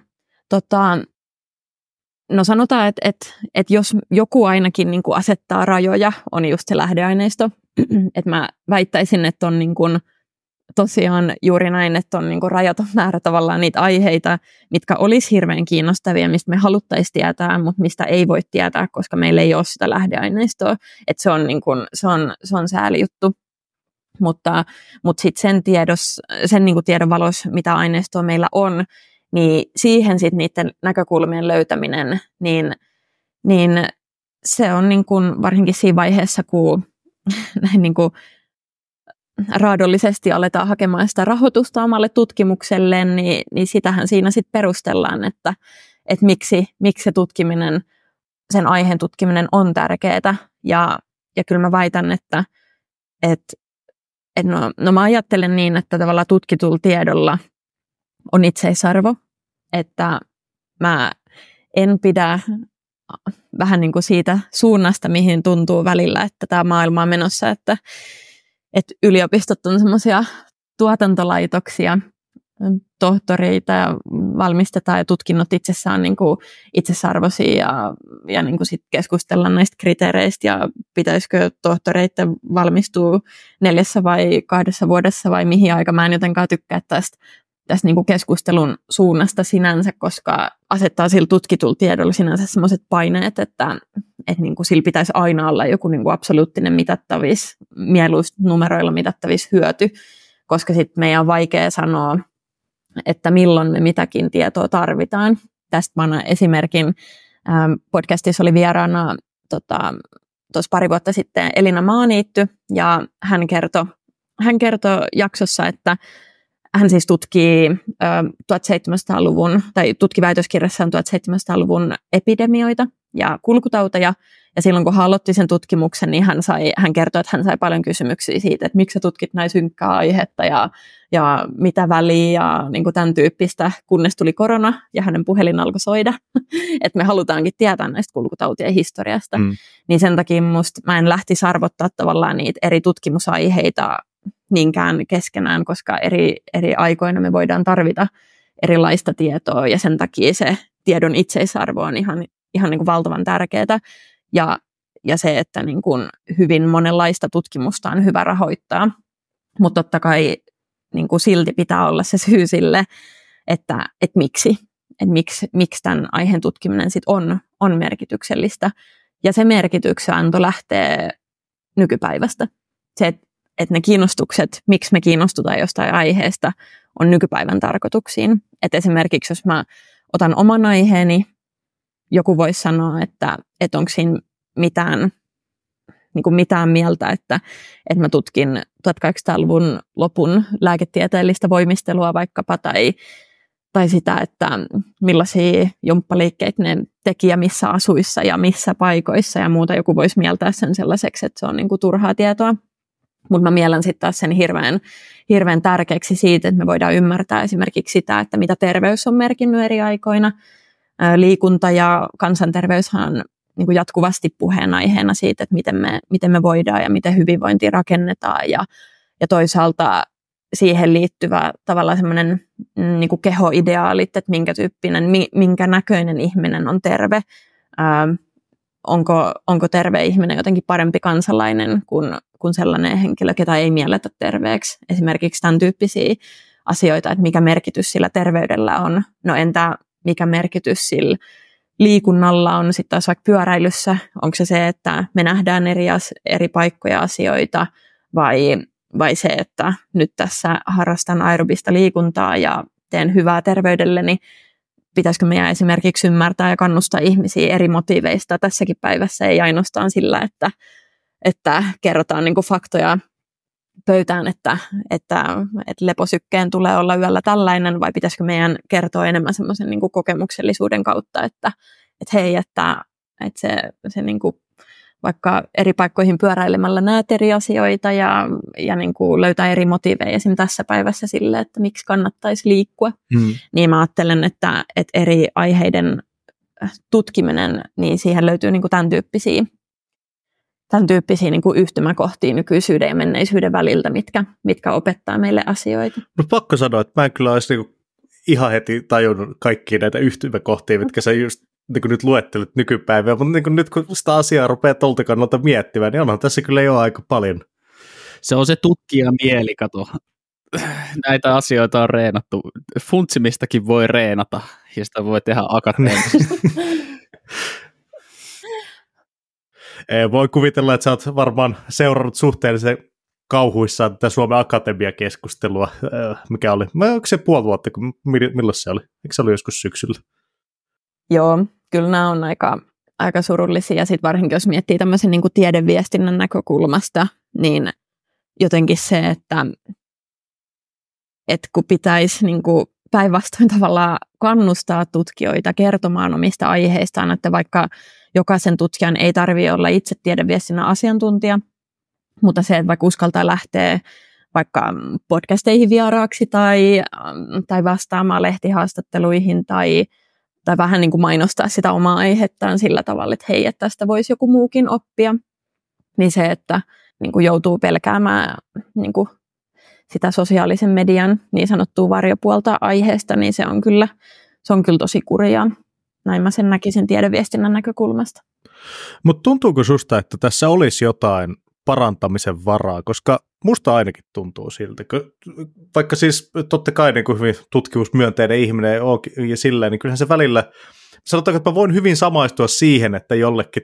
No sanotaan, että jos joku ainakin niin kuin asettaa rajoja, on just se lähdeaineisto. Että mä väittäisin, että on niin kuin tosiaan juuri näin, että on niin kuin rajaton määrä tavallaan niitä aiheita, mitkä olisi hirveän kiinnostavia, mistä me haluttaisiin tietää, mutta mistä ei voi tietää, koska meillä ei ole sitä lähdeaineistoa. Että se on, niin kuin, se on sääli juttu. Mutta sitten sen niin kuin tiedon valossa, mitä aineistoa meillä on, niin siihen sitten niiden näkökulmien löytäminen, niin se on niin kuin, varsinkin siinä vaiheessa, kun näin niin kuin raadollisesti aletaan hakemaan sitä rahoitusta omalle tutkimukselle, niin sitähän siinä sitten perustellaan, että miksi se tutkiminen, sen aiheen tutkiminen on tärkeää. Ja kyllä mä väitän, että mä ajattelen niin, että tavallaan tutkitulla tiedolla on itseisarvo, että mä en pidä vähän niin kuin siitä suunnasta, mihin tuntuu välillä, että tämä maailma on menossa, että yliopistot on semmoisia tuotantolaitoksia, tohtoreita ja valmistetaan ja tutkinnot itsessään on niin kuin itsesarvoisia ja niin kuin sit keskustellaan näistä kriteereistä ja pitäisikö tohtoreiden valmistua 4 vai 2 vuodessa vai mihin aika. Mä en jotenkaan tykkää tästä niin kuin keskustelun suunnasta sinänsä, koska asettaa sillä tutkitulla tiedolla sinänsä sellaiset paineet, että niin kuin sillä pitäisi aina olla joku niin kuin absoluuttinen mitattavis, mieluista numeroilla mitattavis hyöty, koska sitten meidän on vaikea sanoa, että milloin me mitäkin tietoa tarvitaan. Tästä mä annan esimerkin. Podcastissa oli vieraana tuossa pari vuotta sitten Elina Maaniitty, ja hän kertoi jaksossa, että hän siis tutkii 1700-luvun, tai tutki väitöskirjassaan 1700-luvun epidemioita ja kulkutauteja, ja silloin kun hän aloitti sen tutkimuksen, niin hän kertoi, että hän sai paljon kysymyksiä siitä, että miksi sä tutkit näin synkkää aihetta ja mitä väliä ja niin kuin tämän tyyppistä, kunnes tuli korona ja hänen puhelin alkoi soida, että me halutaankin tietää näistä kulkutautien historiasta. Niin sen takia mä en lähtisi arvottaa tavallaan niitä eri tutkimusaiheita niinkään keskenään, koska eri aikoina me voidaan tarvita erilaista tietoa ja sen takia se tiedon itseisarvo on ihan niin kuin valtavan tärkeää. Ja se, että niin kuin hyvin monenlaista tutkimusta on hyvä rahoittaa, mutta totta kai niin kuin silti pitää olla se syy sille, että miksi tämän aiheen tutkiminen sit on merkityksellistä. Ja se merkityksenanto lähtee nykypäivästä. Se, että ne kiinnostukset, miksi me kiinnostutaan jostain aiheesta, on nykypäivän tarkoituksiin. Et esimerkiksi jos mä otan oman aiheeni, joku voisi sanoa, että onko siinä mitään mieltä, että mä tutkin 1800-luvun lopun lääketieteellistä voimistelua vaikkapa, tai sitä, että millaisia jumppaliikkeitä ne teki ja missä asuissa ja missä paikoissa ja muuta. Joku voisi mieltää sen sellaiseksi, että se on niin kuin turhaa tietoa. Mutta mä miellän sitten taas sen hirveän tärkeäksi siitä, että me voidaan ymmärtää esimerkiksi sitä, että mitä terveys on merkinnyt eri aikoina. Liikunta ja kansanterveyshan niin kuin jatkuvasti puheenaiheena siitä, että miten me voidaan ja miten hyvinvointia rakennetaan. Ja toisaalta siihen liittyvä tavallaan semmoinen niin kuin kehoideaalit, että minkä tyyppinen, minkä näköinen ihminen on terve. Onko terve ihminen jotenkin parempi kansalainen kuin sellainen henkilö, ketä ei mielletä terveeksi. Esimerkiksi tämän tyyppisiä asioita, että mikä merkitys sillä terveydellä on. No entä mikä merkitys sillä liikunnalla on sitten taas vaikka pyöräilyssä? Onko se, että me nähdään eri paikkoja asioita vai se, että nyt tässä harrastan aerobista liikuntaa ja teen hyvää terveydelleni? Pitäisikö meidän esimerkiksi ymmärtää ja kannustaa ihmisiä eri motiiveista tässäkin päivässä, ei ainoastaan sillä, että kerrotaan niin kuin faktoja pöytään, että leposykkeen tulee olla yöllä tällainen, vai pitäisikö meidän kertoa enemmän semmoisen niin kuin kokemuksellisuuden kautta, että hei, että se niin kuin vaikka eri paikkoihin pyöräilemällä näet eri asioita ja niin kuin löytää eri motiiveja esim. Tässä päivässä sille, että miksi kannattaisi liikkua. Niin mä ajattelen, että eri aiheiden tutkiminen, niin siihen löytyy niin kuin tämän tyyppisiä niin kuin yhtymäkohtia nykyisyyden ja menneisyyden väliltä, mitkä opettaa meille asioita. No pakko sanoa, että mä en kyllä olisi niin ihan heti tajunnut kaikkia näitä yhtymäkohtia, mitkä sä just niin nyt luettelet nykypäivää, mutta niin nyt kun sitä asiaa rupeaa tolta kannalta miettimään, niin onhan tässä kyllä jo aika paljon. Se on se tutkija mieli, kato. Näitä asioita on reenattu. Funtsimistakin voi reenata, ja sitä voi tehdä akateemisesti. Voi kuvitella, että sä oot varmaan seurannut suhteellisen kauhuissaan tätä Suomen Akatemia-keskustelua, mikä oli, onko se puoli vuotta, milloin se oli? Eikö se oli joskus syksyllä? Joo, kyllä nämä on aika surullisia, ja sitten varsinkin jos miettii tämmöisen niin kuin tiedeviestinnän näkökulmasta, niin jotenkin se, että kun pitäisi niin kuin päinvastoin tavallaan kannustaa tutkijoita kertomaan omista aiheistaan, että vaikka jokaisen tutkijan ei tarvitse olla itse tiedeviestinnän asiantuntija, mutta se, että vaikka uskaltaa lähteä vaikka podcasteihin vieraaksi tai vastaamaan lehtihaastatteluihin tai vähän niin kuin mainostaa sitä omaa aihettaan sillä tavalla, että hei, että tästä voisi joku muukin oppia, niin se, että niin kuin joutuu pelkäämään niin kuin sitä sosiaalisen median niin sanottua varjopuolta aiheesta, niin se on kyllä tosi kurjaa. Näin mä sen näkisin tiedeviestinnän näkökulmasta. Mutta tuntuuko susta, että tässä olisi jotain parantamisen varaa, koska musta ainakin tuntuu siltä, vaikka siis totta kai niin kuin hyvin tutkimusmyönteinen ihminen ja silleen, niin kyllähän se välillä, sanotaanko, että mä voin hyvin samaistua siihen, että jollekin,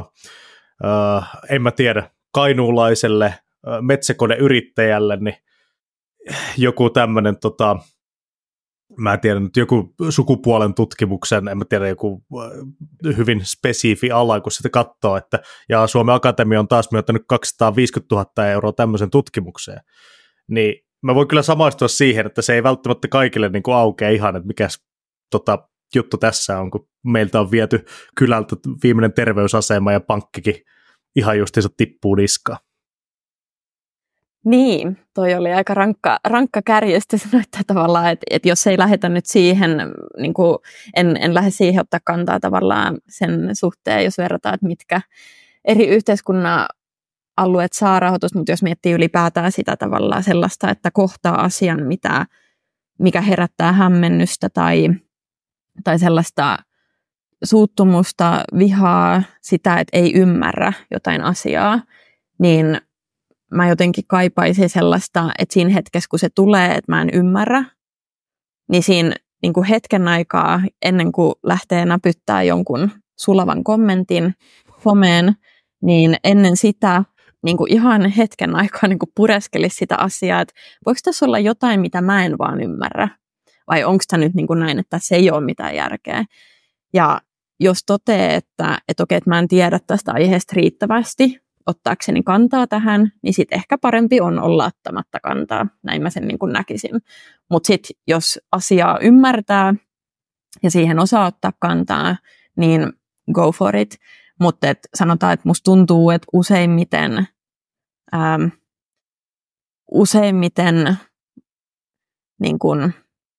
en mä tiedä, kainuulaiselle metsäkoneyrittäjälle, niin joku tämmöinen, mä en tiedä nyt, joku sukupuolen tutkimuksen, en mä tiedä, joku hyvin spesifi ala, kun sitä katsoo, että ja Suomen Akatemia on taas myöntänyt 250 000 euroa tämmöisen tutkimukseen, niin mä voin kyllä samaistua siihen, että se ei välttämättä kaikille niin kuin aukea ihan, että mikä juttu tässä on, kun meiltä on viety kylältä viimeinen terveysasema ja pankkikin ihan justiinsa tippuu niskaan. Niin, toi oli aika rankka kärjestys, että tavallaan, että jos ei lähdetä nyt siihen, niin kuin en lähde siihen ottaa kantaa tavallaan sen suhteen, jos verrataan, että mitkä eri yhteiskunnan alueet saa rahoitusta, mutta jos miettii ylipäätään sitä tavallaan sellaista, että kohtaa asian, mikä herättää hämmennystä tai sellaista suuttumusta, vihaa, sitä, että ei ymmärrä jotain asiaa, niin mä jotenkin kaipaisin sellaista, että siinä hetkessä, kun se tulee, että mä en ymmärrä, niin siinä niin kuin hetken aikaa, ennen kuin lähtee näpyttää jonkun sulavan kommentin someen, niin ennen sitä niin kuin ihan hetken aikaa niin kuin pureskelisi sitä asiaa, että voiko tässä olla jotain, mitä mä en vaan ymmärrä, vai onko tämä nyt niin kuin näin, että se ei ole mitään järkeä. Ja jos toteaa, että okei, että mä en tiedä tästä aiheesta riittävästi, ottaakseni kantaa tähän, niin sitten ehkä parempi on olla ottamatta kantaa. Näin mä sen niin kuin näkisin. Mutta sitten jos asiaa ymmärtää ja siihen osaa ottaa kantaa, niin go for it. Mutta sanotaan, että musta tuntuu, että useimmiten niin kun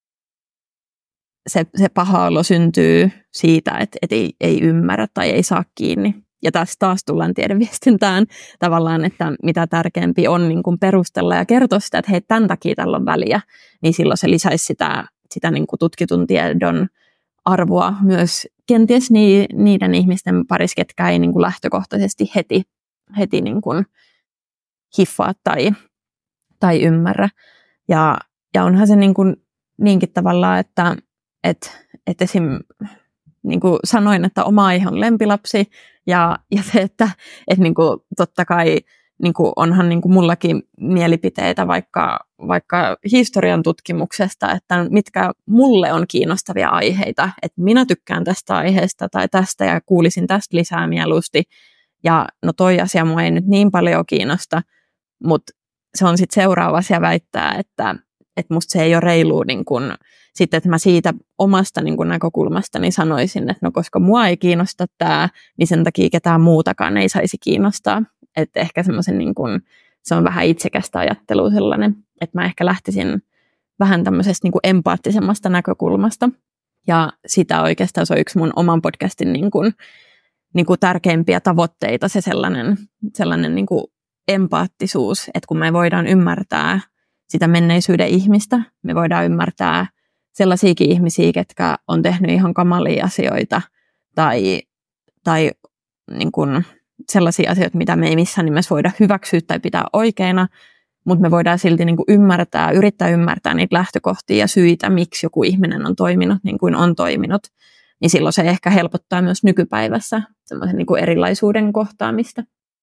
se paha olo syntyy siitä, että ei ymmärrä tai ei saa kiinni. Ja tässä taas tullaan tiedeviestintään tavallaan, että mitä tärkeämpi on niin kuin perustella ja kertoa sitä, että hei, tämän takia tällä on väliä, niin silloin se lisäisi sitä niin kuin tutkitun tiedon arvoa myös kenties niiden ihmisten parissa, ketkä ei niin kuin lähtökohtaisesti heti niin kuin hiffaa tai ymmärrä. Ja onhan se niin kuin niinkin tavallaan, että esim. Niin kuin sanoin, että oma aihe on lempilapsi, ja se, että niin kuin, totta kai niin kuin onhan niin kuin mullakin mielipiteitä vaikka historian tutkimuksesta, että mitkä mulle on kiinnostavia aiheita, että minä tykkään tästä aiheesta tai tästä ja kuulisin tästä lisää mieluusti, ja no toi asia mua ei nyt niin paljon kiinnosta, mutta se on sitten seuraava asia väittää, että musta se ei ole reilua niin kuin, sitten, että mä siitä omasta niin kuin näkökulmastani sanoisin, että no koska mua ei kiinnosta tämä, niin sen takia ketään muutakaan ei saisi kiinnostaa. Että ehkä semmoisen niin kuin, se on vähän itsekästä ajattelua sellainen, että mä ehkä lähtisin vähän tämmöisestä niin kuin empaattisemmasta näkökulmasta. Ja sitä oikeastaan se on yksi mun oman podcastin niin kuin tärkeimpiä tavoitteita, se sellainen niin kuin empaattisuus, että kun me voidaan ymmärtää sitä menneisyyden ihmistä, me voidaan ymmärtää sellaisiakin ihmisiä, ketkä on tehnyt ihan kamalia asioita tai niin kuin sellaisia asioita, mitä me ei missään nimessä voida hyväksyä tai pitää oikeina, mutta me voidaan silti niin kuin yrittää ymmärtää niitä lähtökohtia ja syitä, miksi joku ihminen on toiminut niin kuin on toiminut, niin silloin se ehkä helpottaa myös nykypäivässä semmoisen niin kuin erilaisuuden kohtaamista.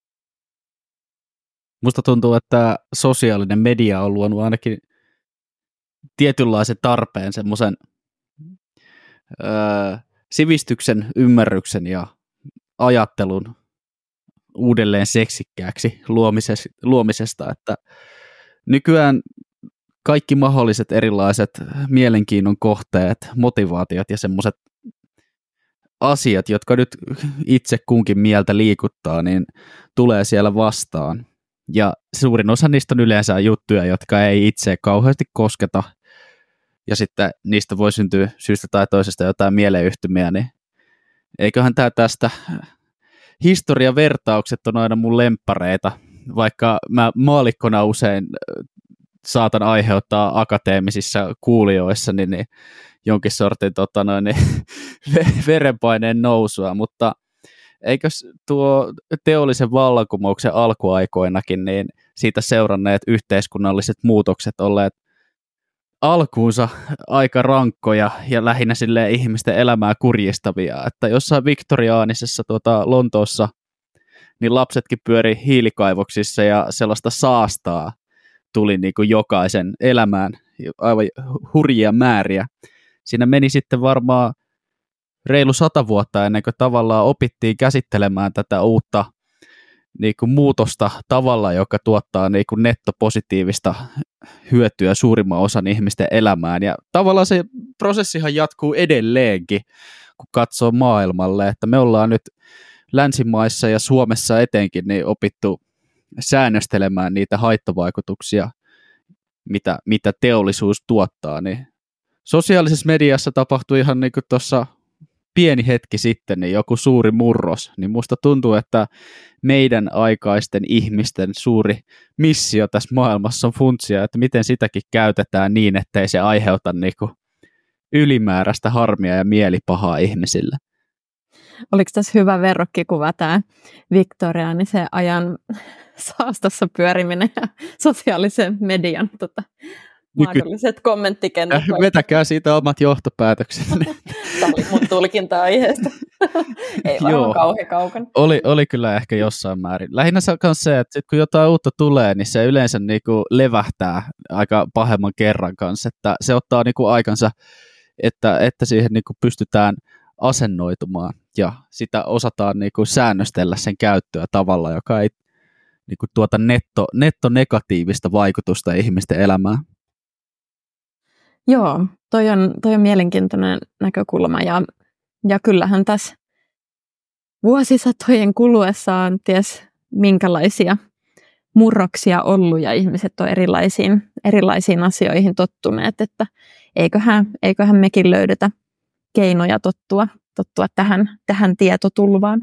Musta tuntuu, että sosiaalinen media on luonut ainakin tietynlaisen tarpeen semmoisen sivistyksen, ymmärryksen ja ajattelun uudelleen seksikkääksi luomisesta, että nykyään kaikki mahdolliset erilaiset mielenkiinnon kohteet, motivaatiot ja semmoiset asiat, jotka nyt itse kunkin mieltä liikuttaa, niin tulee siellä vastaan. Ja suurin osa niistä on yleensä juttuja, jotka ei itse kauheasti kosketa, ja sitten niistä voi syntyä syystä tai toisesta jotain mieleyhtymiä, niin eiköhän tämä tästä. Historiavertaukset on aina mun lemppareita, vaikka mä maalikkona usein saatan aiheuttaa akateemisissa kuulijoissa niin jonkin sortin verenpaineen nousua, mutta eikös tuo teollisen vallankumouksen alkuaikoinakin niin siitä seuranneet yhteiskunnalliset muutokset olleet alkuunsa aika rankkoja ja lähinnä silleen ihmisten elämää kurjistavia, että jossain viktoriaanisessa Lontoossa niin lapsetkin pyöri hiilikaivoksissa ja sellaista saastaa tuli niin kuin jokaisen elämään aivan hurjia määriä. Siinä meni sitten varmaan reilu 100 vuotta ennen kuin tavallaan opittiin käsittelemään tätä uutta niin kuin muutosta tavalla, joka tuottaa niin kuin nettopositiivista hyötyä suurimman osan ihmisten elämään. Ja tavallaan se prosessihan jatkuu edelleenkin, kun katsoo maailmalle, että me ollaan nyt länsimaissa ja Suomessa etenkin niin opittu säännöstelemään niitä haittavaikutuksia, mitä teollisuus tuottaa. Niin sosiaalisessa mediassa tapahtui ihan niin kuin tuossa pieni hetki sitten niin joku suuri murros, niin musta tuntuu, että meidän aikaisten ihmisten suuri missio tässä maailmassa on funtsia, että miten sitäkin käytetään niin, ettei se aiheuta niinku ylimääräistä harmia ja mielipahaa ihmisille. Oliko tässä hyvä verrokkikuva tämä viktoriaanisen ajan saastossa pyöriminen ja sosiaalisen median mahdolliset kommenttikentät? Vetäkää siitä omat johtopäätökset. Tämä oli mun tulkinta aiheesta. Ei varmaan kauhean kaukana. Oli kyllä ehkä jossain määrin. Lähinnä se on myös se, että kun jotain uutta tulee, niin se yleensä niinku levähtää aika pahemman kerran kanssa. Että se ottaa niinku aikansa, että siihen niinku pystytään asennoitumaan ja sitä osataan niinku säännöstellä sen käyttöä tavalla, joka ei niinku tuota netto-negatiivista vaikutusta ihmisten elämään. Joo, toi on mielenkiintoinen näkökulma ja kyllähän tässä vuosisatojen kuluessa on ties minkälaisia murroksia ollut ja ihmiset on erilaisiin asioihin tottuneet, että eiköhän mekin löydetä keinoja tottua tähän tietotulvaan.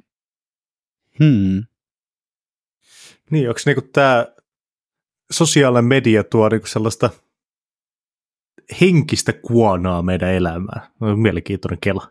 Niin, onko niinku tämä sosiaalinen media tuo niinku sellaista henkistä kuonaa meidän elämään? On mielenkiintoinen kela.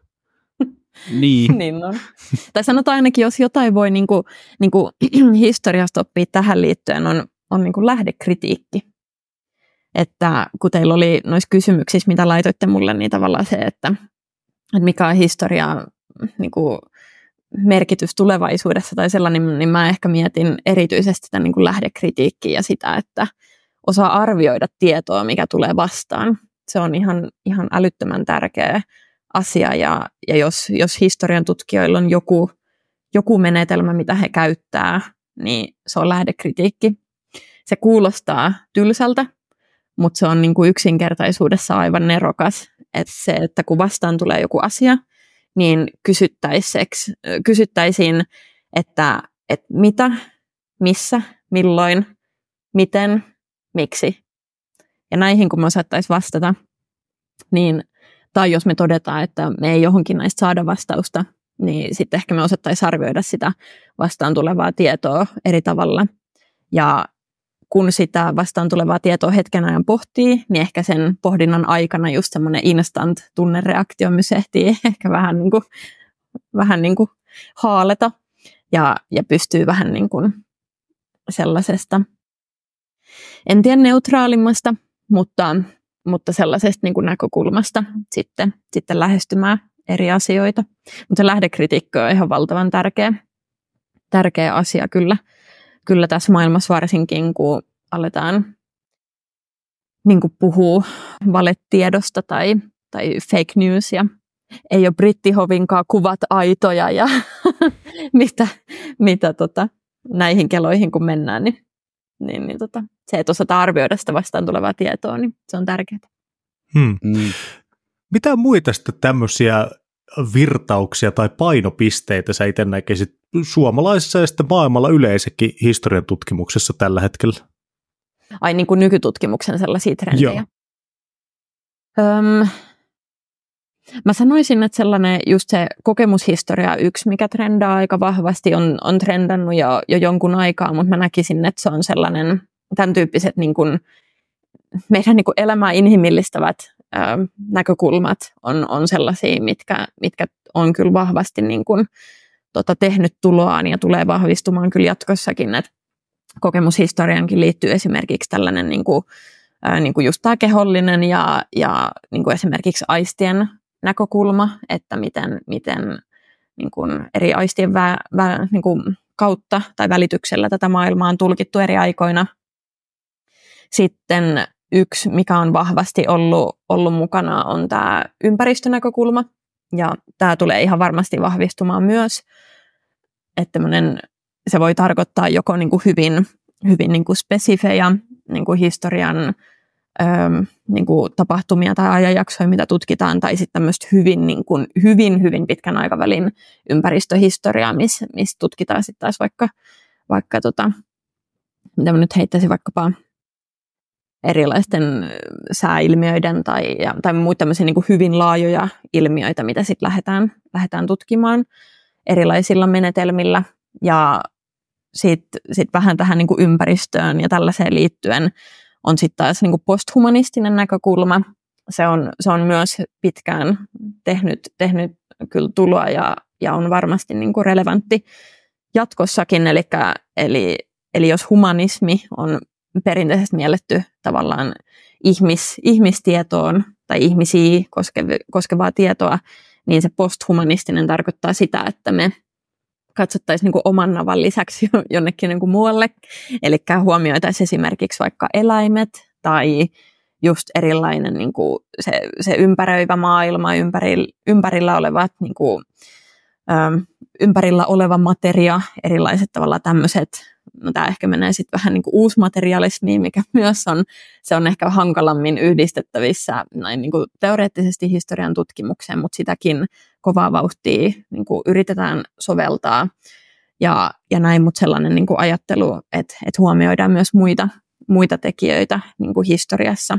Niin on. Tai sanotaan ainakin, jos jotain voi niinku historiasta oppia tähän liittyen, on niinku lähdekritiikki. Että kun teillä oli noissa kysymyksissä, mitä laitoitte mulle, niin tavallaan se, että mikä on historian niinku merkitys tulevaisuudessa tai sellainen, niin mä ehkä mietin erityisesti tämän niin kuin lähdekritiikkiä ja sitä, että osaa arvioida tietoa, mikä tulee vastaan. Se on ihan älyttömän tärkeä asia ja jos historian tutkijoilla on joku menetelmä, mitä he käyttää, niin se on lähdekritiikki. Se kuulostaa tylsältä, mutta se on niin kuin yksinkertaisuudessa aivan nerokas. Että se, että kun vastaan tulee joku asia, niin kysyttäisiin, että mitä, missä, milloin, miten, miksi. Ja näihin kun me osattaisiin vastata, niin, tai jos me todetaan, että me ei johonkin näistä saada vastausta, niin sitten ehkä me osattaisiin arvioida sitä vastaan tulevaa tietoa eri tavalla. Ja kun sitä vastaan tulevaa tietoa hetken ajan pohtii, niin ehkä sen pohdinnan aikana just semmoinen instant-tunnereaktio mysehtii ehkä vähän niin kuin haaleta ja pystyy vähän niin kuin sellaisesta, en tiedä neutraalimmasta, mutta sellaisesta niin kuin näkökulmasta sitten lähestymään eri asioita. Mutta se lähdekritiikki on ihan valtavan tärkeä asia kyllä tässä maailmassa varsinkin, kun aletaan niin kuin puhua valetiedosta tai fake news ja ei ole brittihovinkaan kuvat aitoja ja mitä näihin keloihin kun mennään, niin se, että osataan arvioida sitä vastaan tulevaa tietoa, niin se on tärkeää. Mitä muita sitten tämmöisiä virtauksia tai painopisteitä sä itse näkisit suomalaisessa ja sitten maailmalla yleensäkin historian tutkimuksessa tällä hetkellä? Ai niin kuin nykytutkimuksen sellaisia trendejä? Mä sanoisin, että sellainen just se kokemushistoria yksi, mikä trendaa aika vahvasti, on trendannut jo jonkun aikaa, mutta mä näkisin, että se on sellainen, tämän tyyppiset niin kuin meidän niin kuin elämää inhimillistävät näkökulmat on sellaisia, mitkä on kyllä vahvasti niin kuin, tehnyt tuloaan ja tulee vahvistumaan kyllä jatkossakin, että kokemushistoriankin liittyy esimerkiksi tällainen niin kuin just tämä kehollinen ja niin kuin esimerkiksi aistien näkökulma, että miten niin kuin eri aistien niin kuin kautta tai välityksellä tätä maailmaa on tulkittu eri aikoina. Sitten yksi, mikä on vahvasti ollut mukana, on tämä ympäristönäkökulma, ja tämä tulee ihan varmasti vahvistumaan myös, että se voi tarkoittaa joko niin kuin hyvin niin kuin spesifejä niin kuin historian niin kuin tapahtumia tai ajanjaksoja, mitä tutkitaan, tai sitten tämmöistä hyvin pitkän aikavälin ympäristöhistoriaa, missä tutkitaan sitten taas vaikka mitä mä nyt heittäisin vaikkapa erilaisten sääilmiöiden tai muita tämmöisiä niin kuin hyvin laajoja ilmiöitä, mitä sitten lähdetään tutkimaan erilaisilla menetelmillä. Ja sitten vähän tähän niin kuin ympäristöön ja tällaiseen liittyen on sitten taas niin kuin posthumanistinen näkökulma. Se on myös pitkään tehnyt kyllä tuloa ja on varmasti niin kuin relevantti jatkossakin. Eli jos humanismi on perinteisesti mielletty tavallaan ihmistietoon tai ihmisiä koskevaa tietoa, niin se posthumanistinen tarkoittaa sitä, että me katsottaisiin niin kuin oman navan lisäksi jonnekin niin kuin muualle. Eli huomioitaisiin esimerkiksi vaikka eläimet tai just erilainen niin kuin se ympäröivä maailma, ympärillä olevat niin kuin, ympärillä oleva materia, erilaiset tavallaan tämmöiset. No, tämä ehkä menee sitten vähän niin kuin uusmaterialismiin, mikä myös on ehkä hankalammin yhdistettävissä näin niin kuin teoreettisesti historian tutkimukseen, mutta sitäkin kovaa vauhtia niin kuin yritetään soveltaa ja näin, mutta sellainen niin kuin ajattelu, että huomioidaan myös muita tekijöitä niin kuin historiassa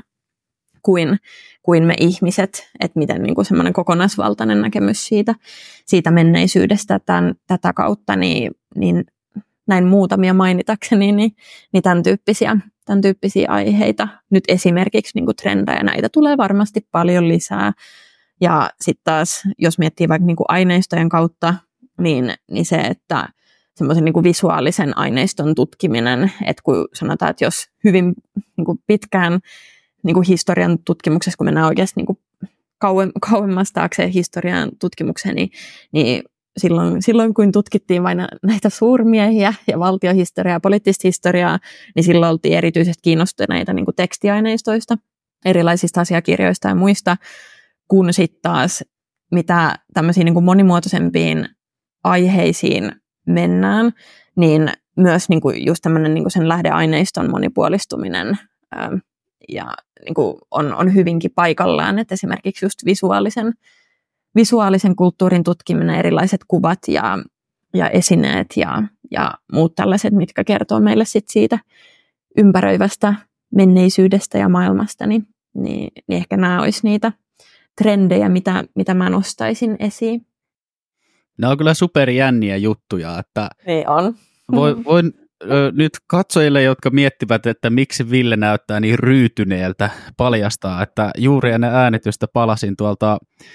kuin me ihmiset, että miten niin kuin semmoinen kokonaisvaltainen näkemys siitä menneisyydestä tätä kautta, niin näin muutamia mainitakseni, niin tämän tyyppisiä aiheita. Nyt esimerkiksi niin kuin trendejä, näitä tulee varmasti paljon lisää. Ja sitten taas, jos miettii vaikka niin kuin aineistojen kautta, niin se, että semmoisen niin kuin visuaalisen aineiston tutkiminen, että kun sanotaan, että jos hyvin niin kuin pitkään niin kuin historian tutkimuksessa, kun mennään oikeasti niin kuin kauemmas taakse historian tutkimukseen, niin silloin kun tutkittiin vain näitä suurmiehiä ja valtiohistoriaa ja poliittista historiaa, niin silloin oltiin erityisesti kiinnostuneita niin kuin tekstiaineistoista, erilaisista asiakirjoista ja muista, kun sitten taas mitä tämmöisiin niin kuin monimuotoisempiin aiheisiin mennään, niin myös niin kuin just tämmöinen niin kuin sen lähdeaineiston monipuolistuminen ja niin kuin on hyvinkin paikallaan, että esimerkiksi just visuaalisen kulttuurin tutkiminen, erilaiset kuvat ja esineet ja muut tällaiset, mitkä kertoo meille sit siitä ympäröivästä menneisyydestä ja maailmasta, niin ehkä nämä olisi niitä trendejä, mitä mä nostaisin esiin. Nämä on kyllä superjänniä juttuja, että niin on. Voin nyt katsojille, jotka miettivät, että miksi Ville näyttää niin ryytyneeltä, paljastaa, että juuri ennen äänitystä palasin tuolta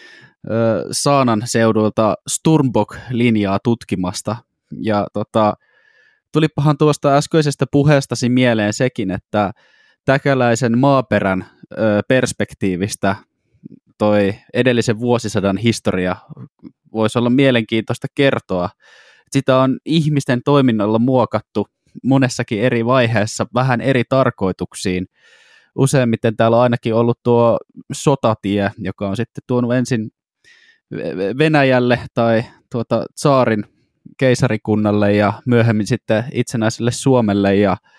Saanan seudulta Sturmbok-linjaa tutkimasta, ja tulipahan tuosta äskeisestä puheestasi mieleen sekin, että täkäläisen maaperän perspektiivistä toi edellisen vuosisadan historia voisi olla mielenkiintoista kertoa. Sitä on ihmisten toiminnalla muokattu monessakin eri vaiheessa vähän eri tarkoituksiin. Useimmiten täällä on ainakin ollut tuo sotatie, joka on sitten tuonut ensin Venäjälle tai tsaarin keisarikunnalle ja myöhemmin sitten itsenäiselle Suomelle ja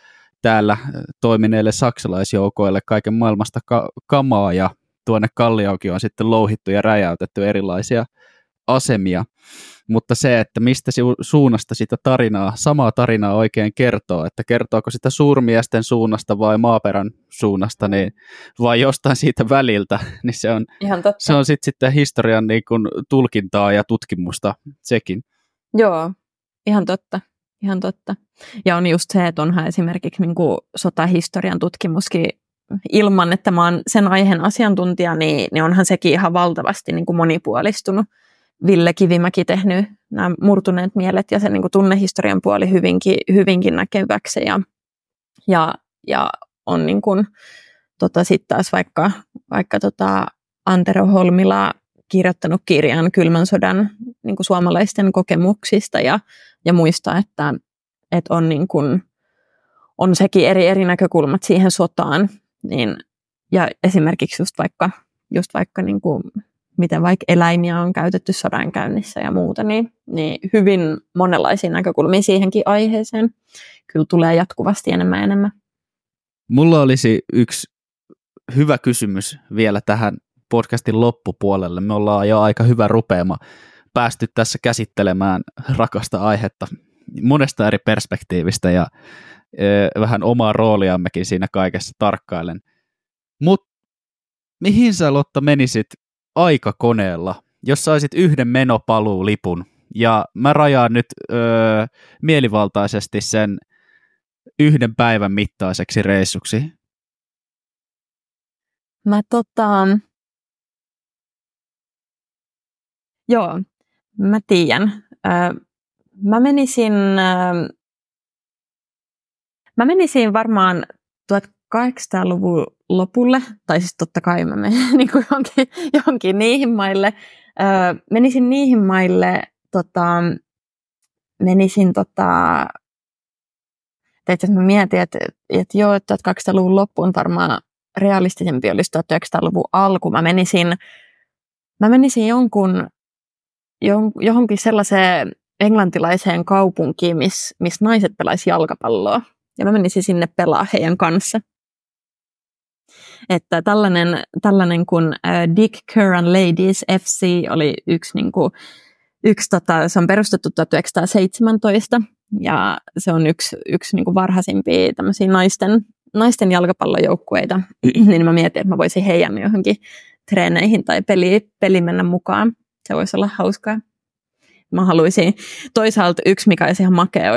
täällä toimineille saksalaisjoukoille kaiken maailmasta kamaa, ja tuonne Kallioonkin on sitten louhittu ja räjäytetty erilaisia asemia. Mutta se, että mistä suunnasta sitä samaa tarinaa oikein kertoo, että kertooko sitä suurmiesten suunnasta vai maaperän suunnasta, niin, vai jostain siitä väliltä, niin se on sitten historian niin kuin tulkintaa ja tutkimusta sekin. Joo, ihan totta. Ihan totta. Ja on just se, että onhan esimerkiksi niin kuin sotahistorian tutkimuskin, ilman että mä oon sen aiheen asiantuntija, niin onhan sekin ihan valtavasti niin kuin monipuolistunut. Ville Kivimäki tehnyt nämä murtuneet mielet ja se niin kuin tunnehistorian puoli hyvinkin näkeväksi. Ja on niin kuin, sitten taas vaikka Antero Holmila kirjoittanut kirjan kylmän sodan niin kuin suomalaisten kokemuksista ja muistaa, että on, niin kuin, on sekin eri näkökulmat siihen sotaan. Niin, ja esimerkiksi just vaikka niin kuin, miten vaikka eläimiä on käytetty sodankäynnissä ja muuta, niin hyvin monenlaisia näkökulmia siihenkin aiheeseen kyllä tulee jatkuvasti enemmän ja enemmän. Mulla olisi yksi hyvä kysymys vielä tähän podcastin loppupuolelle. Me ollaan jo aika hyvä rupeama päästy tässä käsittelemään rakasta aihetta monesta eri perspektiivistä ja vähän omaa rooliammekin siinä kaikessa tarkkailen. Mutta mihin sä, Lotta, menisit aikakoneella, jos saisit yhden menopaluulipun? Ja mä rajaan nyt mielivaltaisesti sen yhden päivän mittaiseksi reissuksi. Joo, mä tiedän. Mä menisin varmaan 1800-luvun lopulle, tai siis totta kai mä menen niin kuin johonkin niihin maille. Menisin niihin maille, itse asiassa mä mietin, että joo, 1800-luvun loppuun varmaan realistisempi olisi 1900-luvun alku. Mä menisin johonkin sellaiseen englantilaiseen kaupunkiin, missä naiset pelaisi jalkapalloa. Ja mä menisin sinne pelaa heidän kanssa. Että tällainen kuin Dick Curran Ladies FC oli se on perustettu 1917 ja se on yksi niin kuin varhaisimpia tämmöisiä naisten jalkapallojoukkueita. Niin mä mietin, että mä voisin heidän johonkin treeneihin tai peliin mennä mukaan. Se voisi olla hauskaa. Mä haluaisin, toisaalta yksi, mikä olisi ihan makea,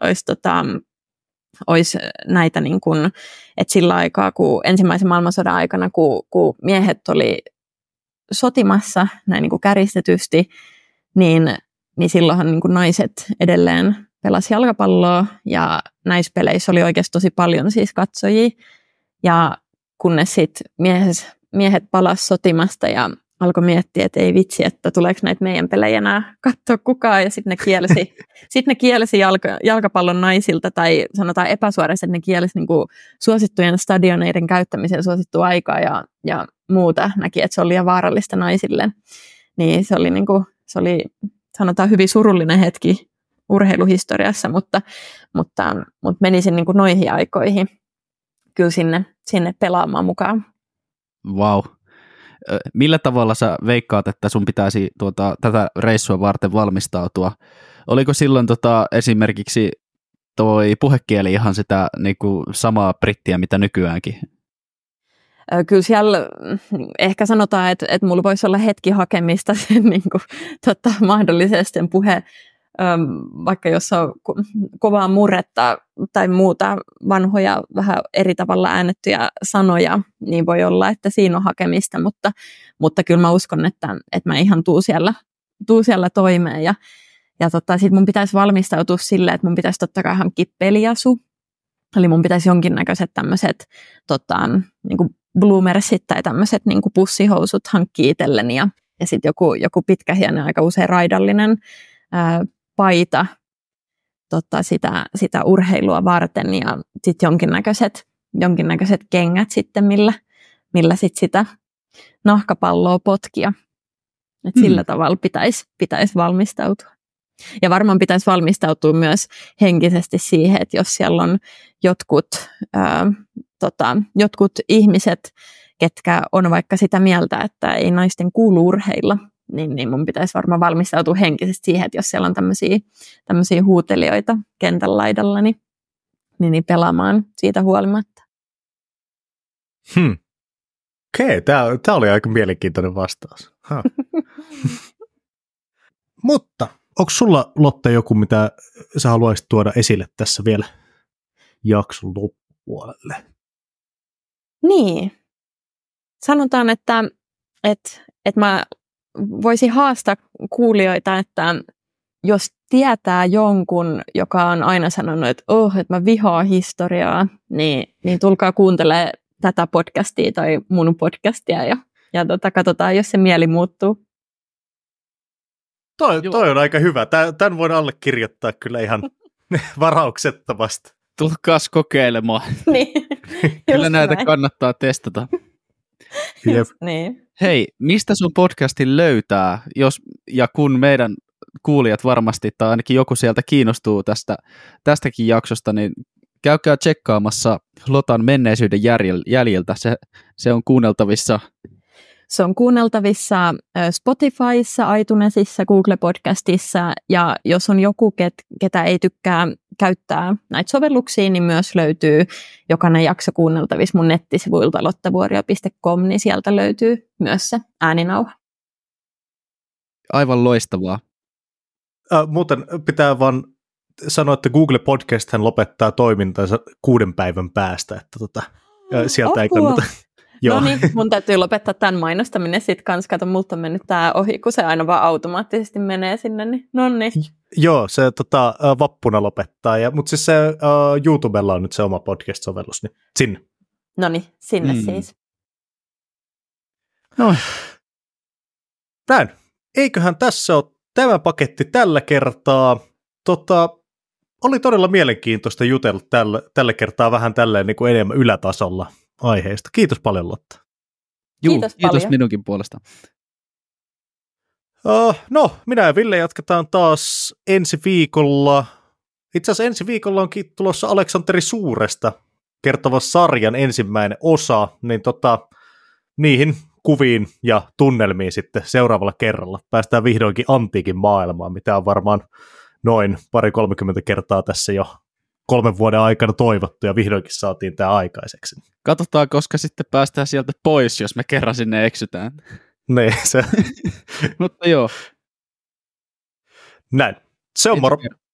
olisi näitä, niin kuin, että sillä aikaa, kun ensimmäisen maailmansodan aikana, kun miehet oli sotimassa näin niin kuin kärjistetysti, niin silloinhan niin kuin naiset edelleen pelasi jalkapalloa, ja näissä peleissä oli oikeasti tosi paljon siis katsojia, ja kunnes sitten miehet palasi sotimasta, ja alkoi miettiä, että ei vitsi, että tuleeko näitä meidän pelejä enää katsoa kukaan, ja sitten ne kielsi jalkapallon naisilta, tai sanotaan epäsuorasti, että ne kielsi niin kuin suosittujen stadioneiden käyttämisen suosittua aikaa ja muuta, näki, että se oli liian vaarallista naisille. Niin se oli sanotaan hyvin surullinen hetki urheiluhistoriassa, mutta menisin niin kuin noihin aikoihin kyllä sinne pelaamaan mukaan. Vau. Millä tavalla sä veikkaat, että sun pitäisi tätä reissua varten valmistautua? Oliko silloin esimerkiksi toi puhekieli ihan sitä niin kuin samaa brittiä, mitä nykyäänkin? Kyllä siellä ehkä sanotaan, että mulla voisi olla hetki hakemista sen niin kuin, mahdollisesti sen puhe, vaikka jos on kovaa murretta tai muuta vanhoja vähän eri tavalla äänettyjä sanoja, niin voi olla, että siinä on hakemista, mutta kyllä mä uskon, että mä ihan tuu siellä toimeen ja sitten mun pitäisi valmistautua silleen, että mun pitäisi totta kai hankkia peliasu, eli mun pitäisi jonkinnäköiset tämmöiset niin kuin bloomersit tai tämmöiset niin kuin pussihousut hankkia itselleni ja sitten joku pitkähieno, aika usein raidallinen paita sitä urheilua varten ja sitten jonkinnäköiset kengät sitten, millä sit sitä nahkapalloa potkia. Et sillä tavalla pitäisi valmistautua. Ja varmaan pitäisi valmistautua myös henkisesti siihen, että jos siellä on jotkut ihmiset, ketkä on vaikka sitä mieltä, että ei naisten kuulu urheilla, niin mun pitäisi varmaan valmistautua henkisesti siihen, että jos siellä on tämmöisiä huutelijoita kentän laidalla, niin pelaamaan siitä huolimatta. Okei, tämä oli aika mielenkiintoinen vastaus. Mutta onko sulla, Lotte, joku, mitä sä haluaisit tuoda esille tässä vielä jakson loppupuolelle? Niin. Sanotaan, että mä voisin haastaa kuulijoita, että jos tietää jonkun, joka on aina sanonut, että mä vihaan historiaa, niin tulkaa kuuntelemaan tätä podcastia tai mun podcastia ja katsotaan, jos se mieli muuttuu. Toi on aika hyvä. Tämän voin allekirjoittaa kyllä ihan varauksettomasti. Tulkaas kokeilemaan. Niin. Kyllä näitä kannattaa testata. Jep. Niin. Hei, mistä sun podcastin löytää, jos ja kun meidän kuulijat varmasti, tai ainakin joku sieltä kiinnostuu tästäkin jaksosta, niin käykää tsekkaamassa Lotan menneisyyden jäljiltä. Se on kuunneltavissa. Se on kuunneltavissa Spotifyssa, iTunesissa, Google Podcastissa, ja jos on joku, ketä ei tykkää käyttää näitä sovelluksia, niin myös löytyy jokainen jakso kuunneltavissa mun nettisivuilta lottavuorio.com, niin sieltä löytyy myös se ääninauha. Aivan loistavaa. Muuten pitää vaan sanoa, että Google Podcast lopettaa toimintansa 6 päivän päästä, että sieltä ei kannata. No niin, mun täytyy lopettaa tämän mainostaminen sitten kanssa. Kato, multa on mennyt tää ohi, kun se aina vaan automaattisesti menee sinne. Niin. Noniin. Joo, se vappuna lopettaa. Mutta siis se YouTubella on nyt se oma podcast-sovellus, niin sinne. Noniin, sinne siis. No. Näin. Eiköhän tässä ole tämä paketti tällä kertaa. Oli todella mielenkiintoista jutella tällä kertaa vähän tälleen niin kuin enemmän ylätasolla aiheesta. Kiitos paljon, Lotta. Kiitos paljon. Minunkin puolesta. No, minä ja Ville jatketaan taas ensi viikolla. Itse asiassa ensi viikolla onkin tulossa Aleksanteri Suuresta kertova sarjan ensimmäinen osa, niin niihin kuviin ja tunnelmiin sitten seuraavalla kerralla. Päästään vihdoinkin antiikin maailmaan, mitä on varmaan noin 20-30 kertaa tässä jo 3 vuoden aikana toivottu, ja vihdoinkin saatiin tämä aikaiseksi. Katsotaan, koska sitten päästään sieltä pois, jos me kerran sinne eksytään. Niin, se. Mutta joo. Näin. Se on moro.